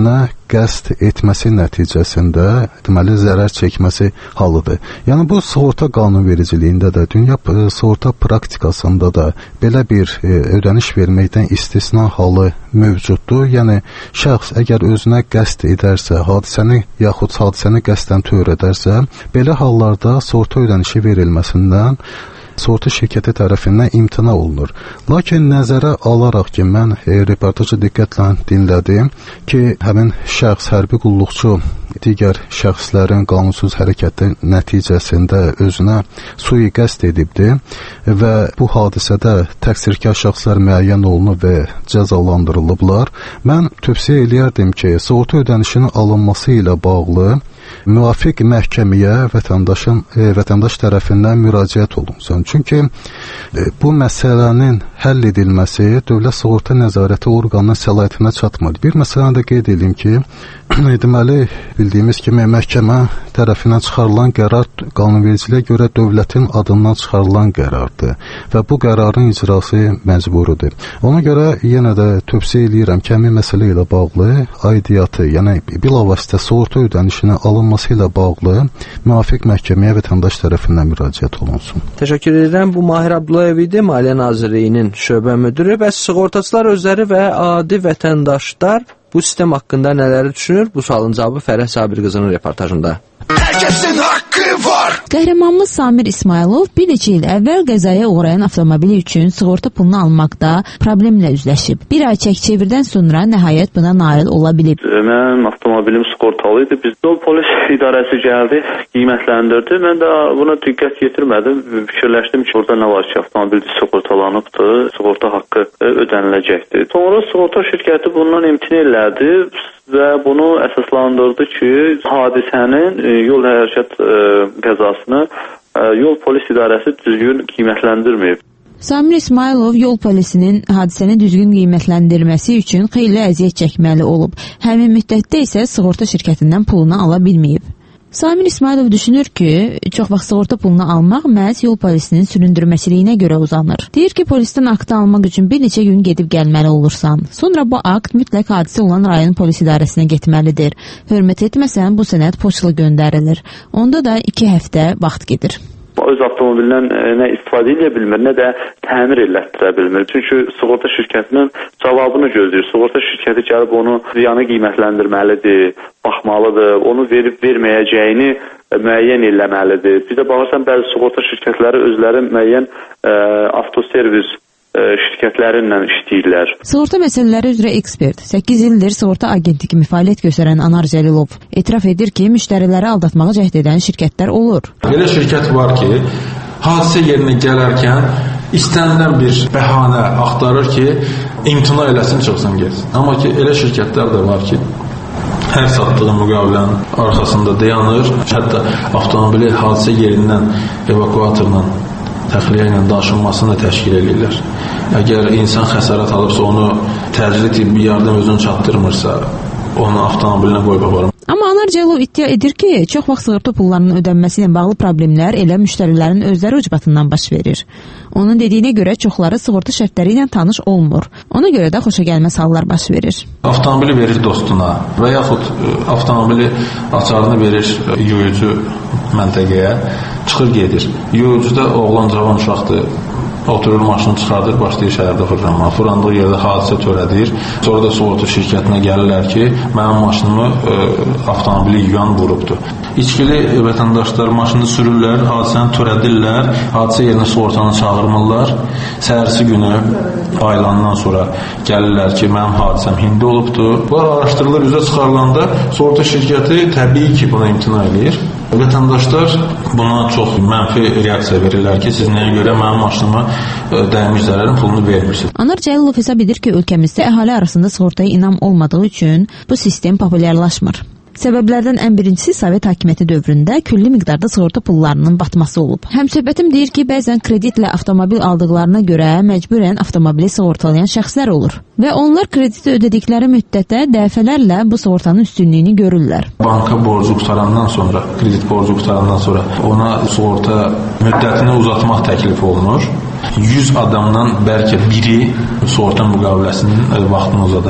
qəsd etməsi nəticəsində deməli zərər çəkməsi halıdır. Yəni bu sığorta qanunvericiliyində də, dünya sığorta praktikasında da belə bir e, ödəniş verməkdən istisna halı mövcuddur. Yəni şəxs əgər özünə qəsd edərsə, hadisəni yaxud hadisəni qəsdən törədərsə, belə hallarda sığorta ödənişi verilməsindən sığorta şirkəti tərəfindən imtina olunur. Lakin nəzərə alaraq ki, mən e, reportajı diqqətlə dinlədim ki, həmin şəxs hərbi qulluqçu digər şəxslərin qanunsuz hərəkəti nəticəsində özünə sui-qəsd edibdir və bu hadisədə təqsirkar şəxslər müəyyən olunub və cəzalandırılıblar. Mən tövsiyə eləyərdim ki, sığorta ödənişinin alınması ilə bağlı müvafiq məhkəməyə vətəndaşın e, vətəndaş tərəfindən müraciət olunsun. Çünki e, bu məsələnin həll edilməsi dövlət sığorta nəzarəti orqanının səlahiyyətinə çatmır. Bir məsələni də qeyd edeyim ki, deməli bildiyimiz kimi məhkəmə tərəfindən çıxarılan qərar qanunvericiliyə görə dövlətin adından çıxarılan qərardır və bu qərarın icrası məcburidir. Ona görə yenə də tövsiyə eləyirəm ki, həmin məsələ ilə bağlı aidiyyatı, yəni bilavasitə sığorta ödənişinin alınması ilə bağlı müvafiq məhkəməyə vətəndaş tərəfindən müraciət olunsun. Təşəkkür edirəm. Bu Mahir Abdullayev idi, Maliyyə Nazirliyinin şöbə müdürü. Bəs sığortaçılar özləri və adi vətəndaşlar bu sistem haqqında nələri düşünür? Bu sualın cavabı Fərəh Sabir qızının reportajında. Hər kəsin haqqı var. Qəhrəmanımız Samir İsmailov bir neçə il əvvəl qəzaya uğrayan avtomobili üçün sığorta pulunu almaqda problemlə üzləşib. Bir ay çək-çevirdən sonra nəhayət buna nail ola bilib. Mənim avtomobilim sığortalı idi. Biz yol polis idarəsi gəldi, qiymətləndirdi. Mən də buna diqqət yetirmədim. Fikirləşdim ki, orada nə var ki, avtomobil sığortalanıbdır, sığorta haqqı ödəniləcəkdir. Sonra sığorta şirkəti bundan imtina elədi və bunu əsaslandırdı ki, hadisənin yol hərəkət qəzasını yol polis idarəsi düzgün qiymətləndirməyib. Samir İsmailov yol polisinin hadisəni düzgün qiymətləndirməsi üçün xeyli əziyyət çəkməli olub. Həmin müddətdə isə sığorta şirkətindən pulunu ala bilməyib. Samir İsmailov düşünür ki, çox vaxt sığorta pulunu almaq məhz yol polisinin süründürməçiliyinə görə uzanır. Deyir ki, polisdən aktı almaq üçün bir neçə gün gedib gəlməli olursan. Sonra bu akt mütləq hadisə olan rayon polis idarəsinə getməlidir. Hörmət etməsən bu sənəd poçtla göndərilir. Onda da iki həftə vaxt gedir. Öz avtomobilindən nə istifadə edə bilmir, nə də təmir elətdirə bilmir. Çünki sığorta şirkətinin cavabını gözləyir. Sığorta şirkəti gəlib onu ziyanı qiymətləndirməlidir, baxmalıdır, onu verib verməyəcəyini müəyyən eləməlidir. Bir də baxırsan, bəzi sığorta şirkətləri özləri müəyyən ə, avtoservis şirkətlərinlə işləyirlər. Sığorta məsələləri üzrə ekspert, səkkiz ildir sığorta agenti kimi fəaliyyət göstərən Anar Cəlilov etiraf edir ki, müştəriləri aldatmağa cəhd edən şirkətlər olur. Belə şirkət var ki, hadisə yerinə gələrkən istənilən bir bəhanə axtarır ki, imtina eləsin, çıxsın getsin. Amma ki, elə şirkətlər də var ki, hər satdığı müqavilənin arxasında dayanır, hətta avtomobili hadisə yerindən evakuatorla təxliyə ilə daşınmasını təşkil edirlər. Əgər insan xəsarət alıbsa, onu təcili tibbi yardım özünü çatdırmırsa, onu avtomobilinə qoyub aparır. Amma Anar Cəlilov iddia edir ki, çox vaxt sığorta pullarının ödənməsi ilə bağlı problemlər elə müştərilərin özləri ucbatından baş verir. Onun dediyinə görə çoxları sığorta şərtləri ilə tanış olmur. Ona görə də xoşagəlməz hallar baş verir. Avtomobili verir dostuna və yaxud avtomobili açarını verir yuyucu məntəqəyə, çıxır gedir. Yuyucuda oğlan cavan uşaqdır. Oturur, maşını çıxardır, başlayır şəhərdə fırlanma. Fırlandığı yerdə hadisə törədir. Sonra da sığorta şirkətinə gəlirlər ki, mənim maşınımı e, avtomobili yuyan vurubdur. İçkili vətəndaşlar maşını sürürlər, hadisəni törədirlər, hadisə yerinə sığortanı çağırmırlar. Səhərsi günü aylandan sonra gəlirlər ki, mənim hadisəm hindi olubdur. Bunlar araşdırılır, üzə çıxarılanda sığorta şirkəti təbii ki, buna imtina edir. Vətəndaşlar buna çox mənfi reaksiya verirlər ki, siz nəyə görə mənim maşınıma dəymiş zərərin pulunu vermirsiniz. Anar Cəlilov hesab edir ki, ölkəmizdə əhali arasında sığortaya inam olmadığı üçün bu sistem populyarlaşmır. Səbəblərdən ən birincisi Sovet hakimiyyəti dövründə külli miqdarda sığorta pullarının batması olub. Həmsöhbətim deyir ki, bəzən kreditlə avtomobil aldıqlarına görə məcburən avtomobili sığortalayan şəxslər olur. Və onlar krediti ödədikləri müddətə dəfələrlə bu sığortanın üstünlüyünü görürlər. Banka borcu qutarandan sonra, kredit borcu qutarandan sonra ona sığorta müddətini uzatmaq təklif olunur. yüz adamdan bəlkə biri sığorta müqaviləsinin vaxtını uzadar.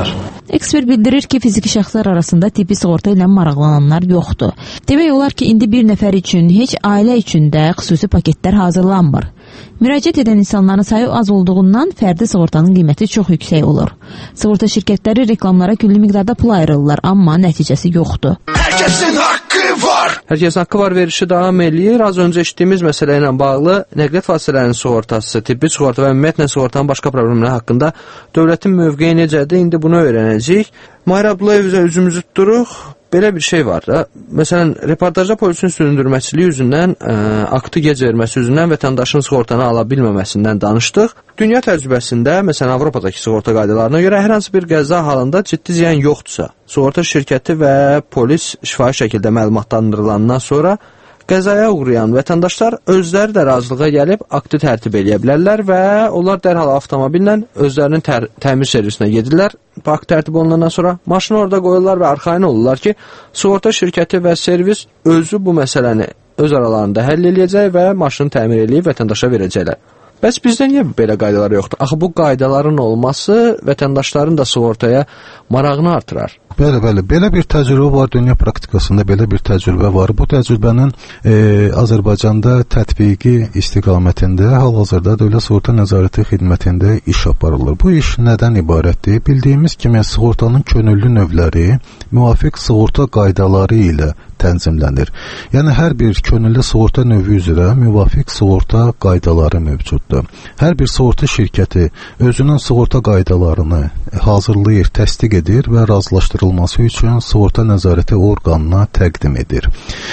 Ekspert bildirir ki, fiziki şəxslər arasında tibbi sığorta ilə maraqlananlar yoxdur. Demək olar ki, indi bir nəfər üçün, heç ailə üçün də xüsusi paketlər hazırlanmır. Müraciət edən insanların sayı az olduğundan fərdi sığortanın qiyməti çox yüksək olur. Sığorta şirkətləri reklamlara külli miqdarda pul ayırırlar, amma nəticəsi yoxdur. Hər kəsin haqqı var. Hər kəsin haqqı var verişi davam eləyir. Az öncə eşitdiyimiz məsələ ilə bağlı nəqliyyat vasitələrinin sığortası, tibbi sığorta və ümumiyyətlə sığortanın başqa problemləri haqqında dövlətin mövqeyi necədir? İndi bunu öyrənəcəyik. Mahir Abdullayevə üzümüzü tuturuq. Belə bir şey var da, məsələn, reportajda polisin süründürməçiliyi üzündən, ə, aktı gec verməsi üzündən vətəndaşın sığortanı ala bilməməsindən danışdıq. Dünya təcrübəsində, məsələn, Avropadakı sığorta qaydalarına görə hər hansı bir qəza halında ciddi ziyan yoxdursa, sığorta şirkəti və polis şifahi şəkildə məlumatlandırılandan sonra qəzaya uğrayan vətəndaşlar özləri də razılığa gəlib aktı tərtib edə bilərlər və onlar dərhal avtomobillə özlərinin tər təmir servisinə gedirlər. Akt tərtib olunandan sonra maşını orada qoyurlar və arxayın olurlar ki, sığorta şirkəti və servis özü bu məsələni öz aralarında həll eləyəcək və maşını təmir eləyib vətəndaşa verəcəklər. Bəs bizdə niyə belə qaydalar yoxdur? Axı bu qaydaların olması vətəndaşların da sığortaya marağını artırar. Bəli, bəli. Belə bir təcrübə var, dünya praktikasında belə bir təcrübə var. Bu təcrübənin e, Azərbaycanda tətbiqi istiqamətində hal-hazırda Dövlət Sığorta Nəzarəti xidmətində iş aparılır. Bu iş nədən ibarətdir? Bildiyimiz kimi sığortanın könüllü növləri müvafiq sığorta qaydaları ilə tənzimlənir. Yəni hər bir könüllü sığorta növü üzrə müvafiq sığorta qaydaları mövcuddur. Hər bir sığorta şirkəti özünün sığorta qaydalarını hazırlayır, təsdiq edir və razılaşdırılması üçün sığorta nəzarəti orqanına təqdim edir.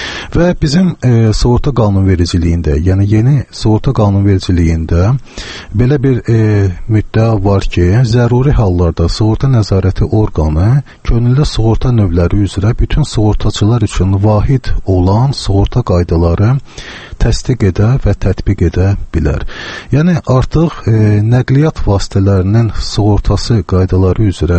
Və bizim e, sığorta qanunvericiliyində, yəni yeni sığorta qanunvericiliyində belə bir e, müddəa var ki, zəruri hallarda sığorta nəzarəti orqanı könüllü sığorta növləri üzrə bütün sığortaçılar üçün vahid olan sığorta qaydaları təsdiq edə və tətbiq edə bilər. Yəni artıq e, nəqliyyat vasitələrinin sığortası qaydaları üzrə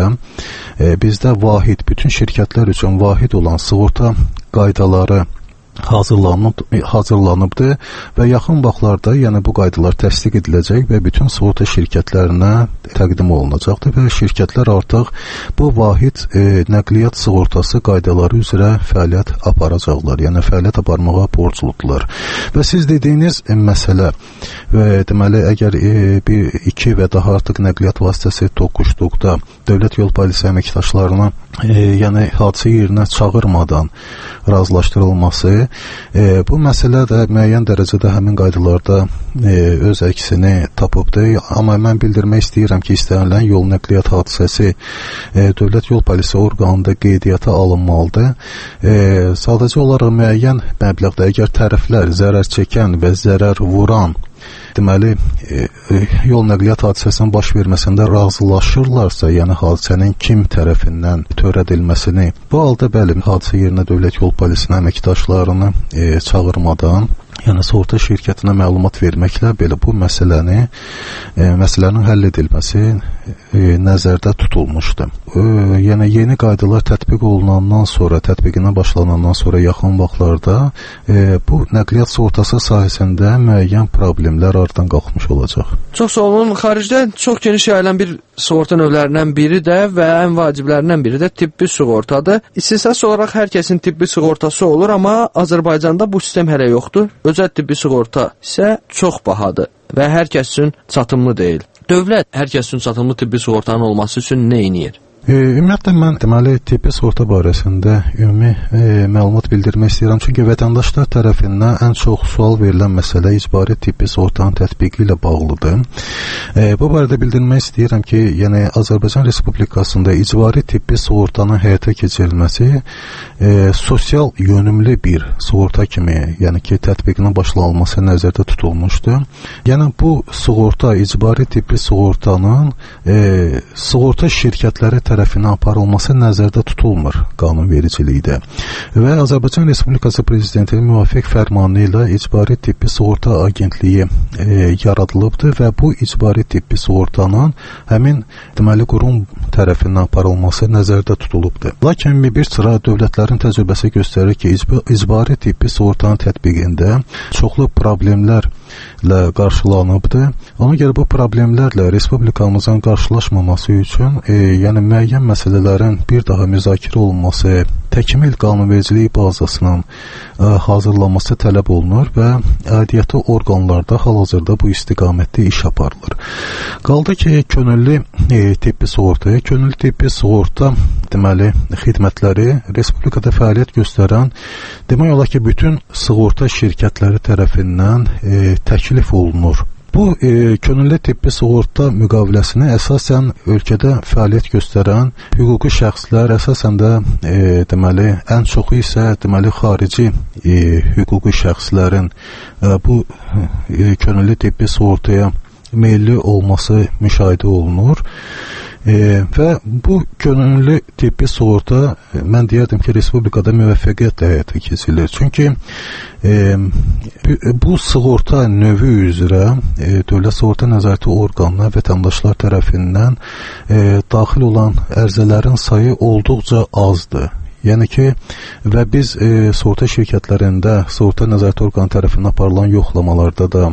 e, bizdə vahid, bütün şirkətlər üçün vahid olan sığorta qaydaları hazırlanıb, hazırlanıbdır və yaxın vaxtlarda yəni bu qaydalar təsdiq ediləcək və bütün sığorta şirkətlərinə təqdim olunacaqdır və şirkətlər artıq bu vahid e, nəqliyyat sığortası qaydaları üzrə fəaliyyət aparacaqlar, yəni fəaliyyət aparmağa borcludular. Və siz dediyiniz e, məsələ və deməli əgər e, bir iki və daha artıq nəqliyyat vasitəsi toqquşduqda dövlət yol polisi əməkdaşlarına e, yəni hadisə yerinə çağırmadan razılaşdırılması E, bu məsələ də müəyyən dərəcədə həmin qaydalarda e, öz əksini tapıbdır. Amma mən bildirmək istəyirəm ki, istənilən yol nəqliyyat hadisəsi e, dövlət yol polisi orqanında qeydiyyata alınmalıdır. E, sadəcə olaraq müəyyən məbləğdə əgər tərəflər zərər çəkən və zərər vuran deməli, e, e, yol nəqliyyat hadisəsinin baş verməsində razılaşırlarsa, yəni hadisənin kim tərəfindən törədilməsini, bu halda bəli, hadisə yerinə dövlət yol polisinin əməkdaşlarını e, çağırmadan, yəni sığorta şirkətinə məlumat verməklə belə bu məsələni, e, məsələnin həll edilməsi e, nəzərdə tutulmuşdur. E, yəni yeni qaydalar tətbiq olunandan sonra, tətbiqinə başlanandan sonra yaxın vaxtlarda e, bu nəqliyyat sığortası sahəsində müəyyən problemlər aradan qalxmış olacaq. Çox sağ olun. Xaricdə çox geniş yayılan bir sığorta növlərindən biri də və ən vaciblərindən biri də tibbi sığortadır. İstihsas olaraq hər kəsin tibbi sığortası olur, amma Azərbaycanda bu sistem hələ yoxdur. Özəl tibbi sığorta isə çox bahadır və hər kəs üçün çatımlı deyil. Dövlət hər kəs üçün çatımlı tibbi sığortanın olması üçün nə edir? E, ümumiyyətlə mən deməli tibbi sığorta barəsində ümumi e, məlumat bildirmək istəyirəm. Çünki vətəndaşlar tərəfindən ən çox sual verilən məsələ icbari tibbi sığortanın tətbiqi ilə bağlıdır. E, bu barədə bildirmək istəyirəm ki, yəni Azərbaycan Respublikasında icbari tibbi sığortanın həyata keçirilməsi e, sosial yönümlü bir sığorta kimi, yəni ki, tətbiqinin başlanılması nəzərdə tutulmuşdur. Yəni bu sığorta, icbari tibbi sığortanın e, sığorta şirkətləri tərəfinə aparılması nəzərdə tutulmur qanunvericilikdə. Və Azərbaycan Respublikası Prezidentinin müvafiq fərmanı ilə icbari tibbi sığorta agentliyi e, yaradılıbdır və bu icbari tibbi sığortanın həmin deməli qurum tərəfindən aparılması nəzərdə tutulubdur. Lakin bir sıra dövlətlərin təcrübəsi göstərir ki, icbari tibbi sığortanın tətbiqində çoxlu problemlər ilə qarşılanıbdır. Ona görə bu problemlərlə respublikamızın qarşılaşmaması üçün e, yəni müəyyən məsələlərin bir daha müzakirə olunması, təkmil qanunvericiliyi bazasının e, hazırlanması tələb olunur və aidiyyəti orqanlarda hal-hazırda bu istiqamətdə iş aparılır. Qaldı ki, könüllü e, tibbi sığortaya, könüllü tibbi sığorta deməli xidmətləri respublikada fəaliyyət göstərən demək olar ki, bütün sığorta şirkətləri tərəfindən e, təklif olunur. Bu e, könüllü tibbi sığorta müqaviləsinə əsasən ölkədə fəaliyyət göstərən hüquqi şəxslər, əsasən də e, deməli ən çoxu isə deməli xarici e, hüquqi şəxslərin e, bu e, könüllü tibbi sığortaya meyilli olması müşahidə olunur. E, və bu könüllü tibbi sığorta e, mən deyərdim ki, respublikada müvəffəqiyyətlə həyata keçirilir. Çünki e, bu sığorta növü üzrə e, Dövlət Sığorta Nəzarəti orqanına vətəndaşlar tərəfindən e, daxil olan ərizələrin sayı olduqca azdır. Yəni ki, və biz e, sığorta şirkətlərində, sığorta nəzarət orqanı tərəfindən aparılan yoxlamalarda da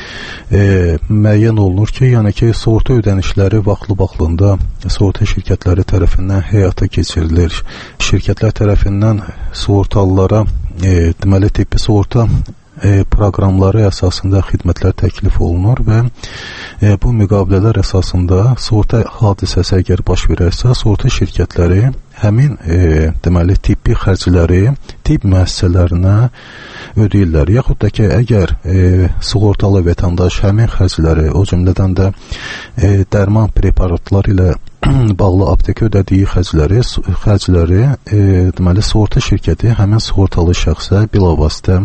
e, müəyyən olunur ki, yəni ki, sığorta ödənişləri vaxtlı-vaxtında sığorta şirkətləri tərəfindən həyata keçirilir. Şirkətlər tərəfindən sığortalılara e, deməli tibbi sığorta e, proqramları əsasında xidmətlər təklif olunur və e, bu müqavilələr əsasında sığorta hadisəsi əgər baş verərsə, sığorta şirkətləri həmin e, deməli tibbi xərcləri tibb müəssisələrinə ödəyirlər. Yaxud da ki, əgər e, sığortalı vətəndaş həmin xərcləri, o cümlədən də e, dərman preparatları ilə bağlı apteka ödədiyi xərcləri, xərcləri e, deməli sığorta şirkəti həmin sığortalı şəxsə bilavasitə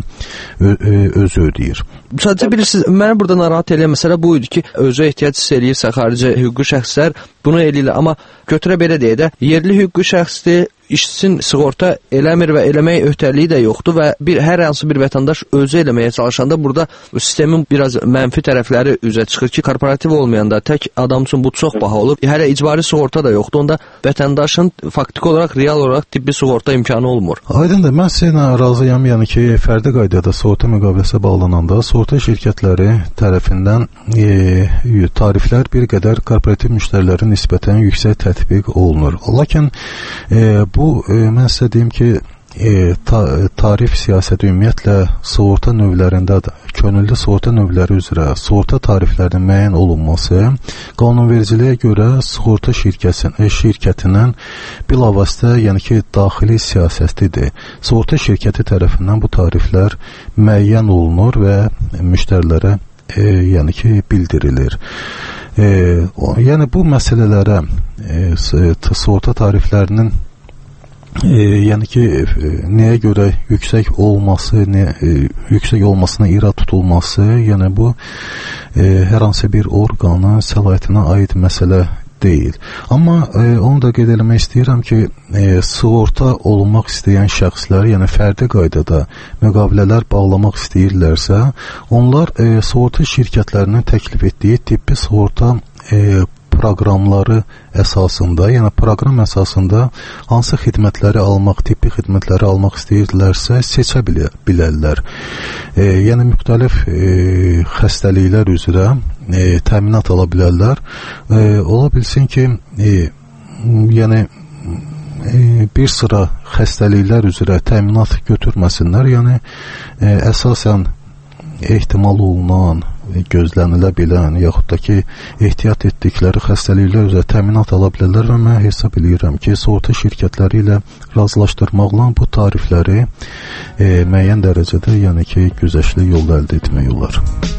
özü ödəyir. Sadəcə bilirsiniz, məni burada narahat edən məsələ bu idi ki, özü ehtiyac hiss eləyirsə xarici hüquqi şəxslər bunu eləyirlər, amma götürə belə deyə də yerli hüquqi şəxsdir, işçinin sığorta eləmir və eləmək öhdəliyi də yoxdur və bir hər hansı bir vətəndaş özü eləməyə çalışanda burada sistemin biraz mənfi tərəfləri üzə çıxır ki, korporativ olmayanda tək adam üçün bu çox baha olur. Hələ icbari sığorta da yoxdur. Onda vətəndaşın faktiki olaraq, real olaraq tibbi sığorta imkanı olmur. Aydındır. Mən sizinlə razıyam. Yəni ki, fərdi qaydada sığorta müqaviləsi bağlananda sığorta şirkətləri tərəfindən e, tariflər bir qədər korporativ müştərilərin nisbətən yüksək tətbiq olunur. Lakin e, bu e, mən sizə deyim ki, e, ta, tarif siyasəti ümumiyyətlə sığorta növlərində, könüllü sığorta növləri üzrə sığorta tariflərinin müəyyən olunması qanunvericiliyə görə sığorta şirkəsinin, şirkətinin bilavasitə, yəni ki, daxili siyasətidir. Sığorta şirkəti tərəfindən bu tariflər müəyyən olunur və müştərilərə e, yəni ki, bildirilir. E, o, yəni bu məsələlərə e, sığorta tariflərinin E, yəni ki, e, nəyə görə yüksək olması, nə, e, yüksək olmasına irad tutulması, yəni bu e, hər hansı bir orqanın səlahiyyətinə aid məsələ deyil. Amma e, onu da qeyd eləmək istəyirəm ki, e, sığorta olunmaq istəyən şəxslər, yəni fərdi qaydada müqavilələr bağlamaq istəyirlərsə, onlar e, sığorta şirkətlərinin təklif etdiyi tibbi sığorta e, proqramları əsasında, yəni proqram əsasında hansı xidmətləri almaq, tibbi xidmətləri almaq istəyirlərsə seçə bilə, bilərlər. E, yəni müxtəlif e, xəstəliklər üzrə e, təminat ala bilərlər. E, ola bilsin ki, e, yəni e, bir sıra xəstəliklər üzrə təminat götürməsinlər, yəni e, əsasən ehtimal olunan, gözlənilə bilən, yaxud da ki, ehtiyat etdikləri xəstəliklər üzrə təminat ala bilərlər və mən hesab edirəm ki, sığorta şirkətləri ilə razılaşdırmaqla bu tarifləri e, müəyyən dərəcədə, yəni ki, güzəştli yolda əldə etmək olar.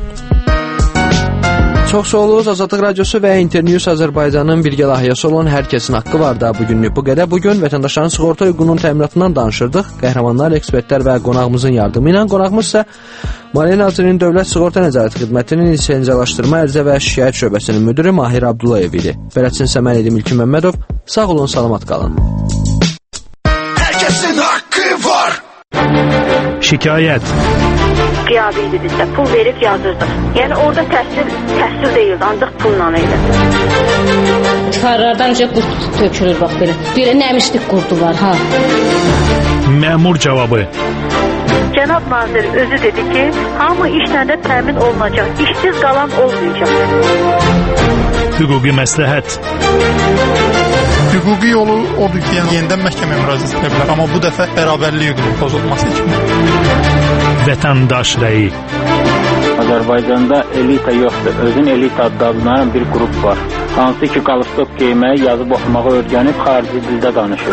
Çox sağ olun. Azadlıq Radiosu və Internews Azərbaycanın birgə layihəsi olan Hər Kəsin Haqqı var da bugünlük bu qədər. Bugün vətəndaşların sığorta hüququnun təminatından danışırdıq. Qəhrəmanlar, ekspertlər və qonağımızın yardımı ilə. Qonağımız isə Maliyyə Nazirliyinin Dövlət Sığorta Nəzarəti Xidmətinin lisenziyalaşdırma, ərizə və şikayət şöbəsinin müdiri Mahir Abdullayev idi. Bələdçisi mən idim İlkin Məmmədov. Sağ olun, salamat qalın. Hər kəsin haqqı var. Şikayət. Qiyabi idi bizdə, pul verib yazırdıq. Yəni orada təhsil, təhsil deyildi, ancaq pulla idi. Tikarlardan önce qurt tökülür bax belə. Belə nəmişlik qurdu var, ha. Məmur cavabı. cənab nazir özü dedi ki, hamı işlə də təmin olunacaq, işsiz qalan olmayacaq. Hüquqi məsləhət. Hüquqi yolu odur ki, yəni yenidən məhkəməyə müraciət edə bilər, amma bu dəfə bərabərlik hüququnun pozulması üçün. Vətəndaş rəyi. Azərbaycanda elita yoxdur, özün elita adlanan bir qrup var. Hansı ki, qalstok geyməyi, yazıb oxumağı öyrənib xarici dildə danışır.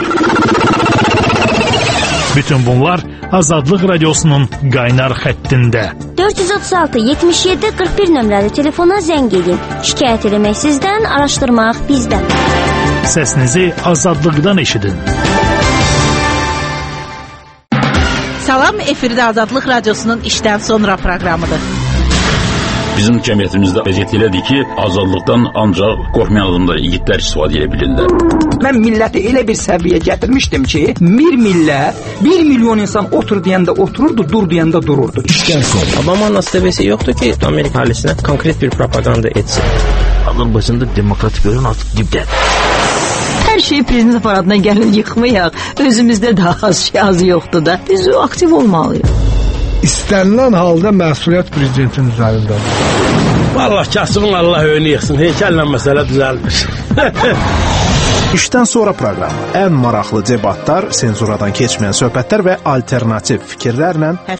Bütün bunlar Azadlıq Radiosunun qaynar xəttində. dörd yüz otuz altı yetmiş yeddi qırx bir nömrəli telefona zəng edin. Şikayət eləmək sizdən, araşdırmaq bizdən. Səsinizi Azadlıqdan eşidin. Salam, efirdə Azadlıq Radiosunun işdən sonra proqramıdır. Bizim cəmiyyətimizdə vəziyyət elədir ki, azadlıqdan ancaq qorxmayan adamlar, igidlər istifadə edə bilirlər. Mən milləti elə bir səviyyə gətirmişdim ki, bir millət, bir milyon insan otur deyəndə otururdu, dur deyəndə dururdu. İşdən sonra. Obama nasibəsi yoxdur ki, Amerika əhalisinə konkret bir propaganda etsin. Azərbaycanda demokratik görün artıq dibdədir. Hər şeyi prezident aparatına gəlin yıxmayaq. Özümüzdə daha az şey az yoxdur da. Biz aktiv olmalıyıq. İstənilən halda məsuliyyət prezidentin üzərindədir. Vallahi kasıbın Allah önünü yıxsın. Heykəllə məsələ düzəlmiş. İşdən sonra proqramı ən maraqlı debatlar, senzuradan keçməyən söhbətlər və alternativ fikirlərlə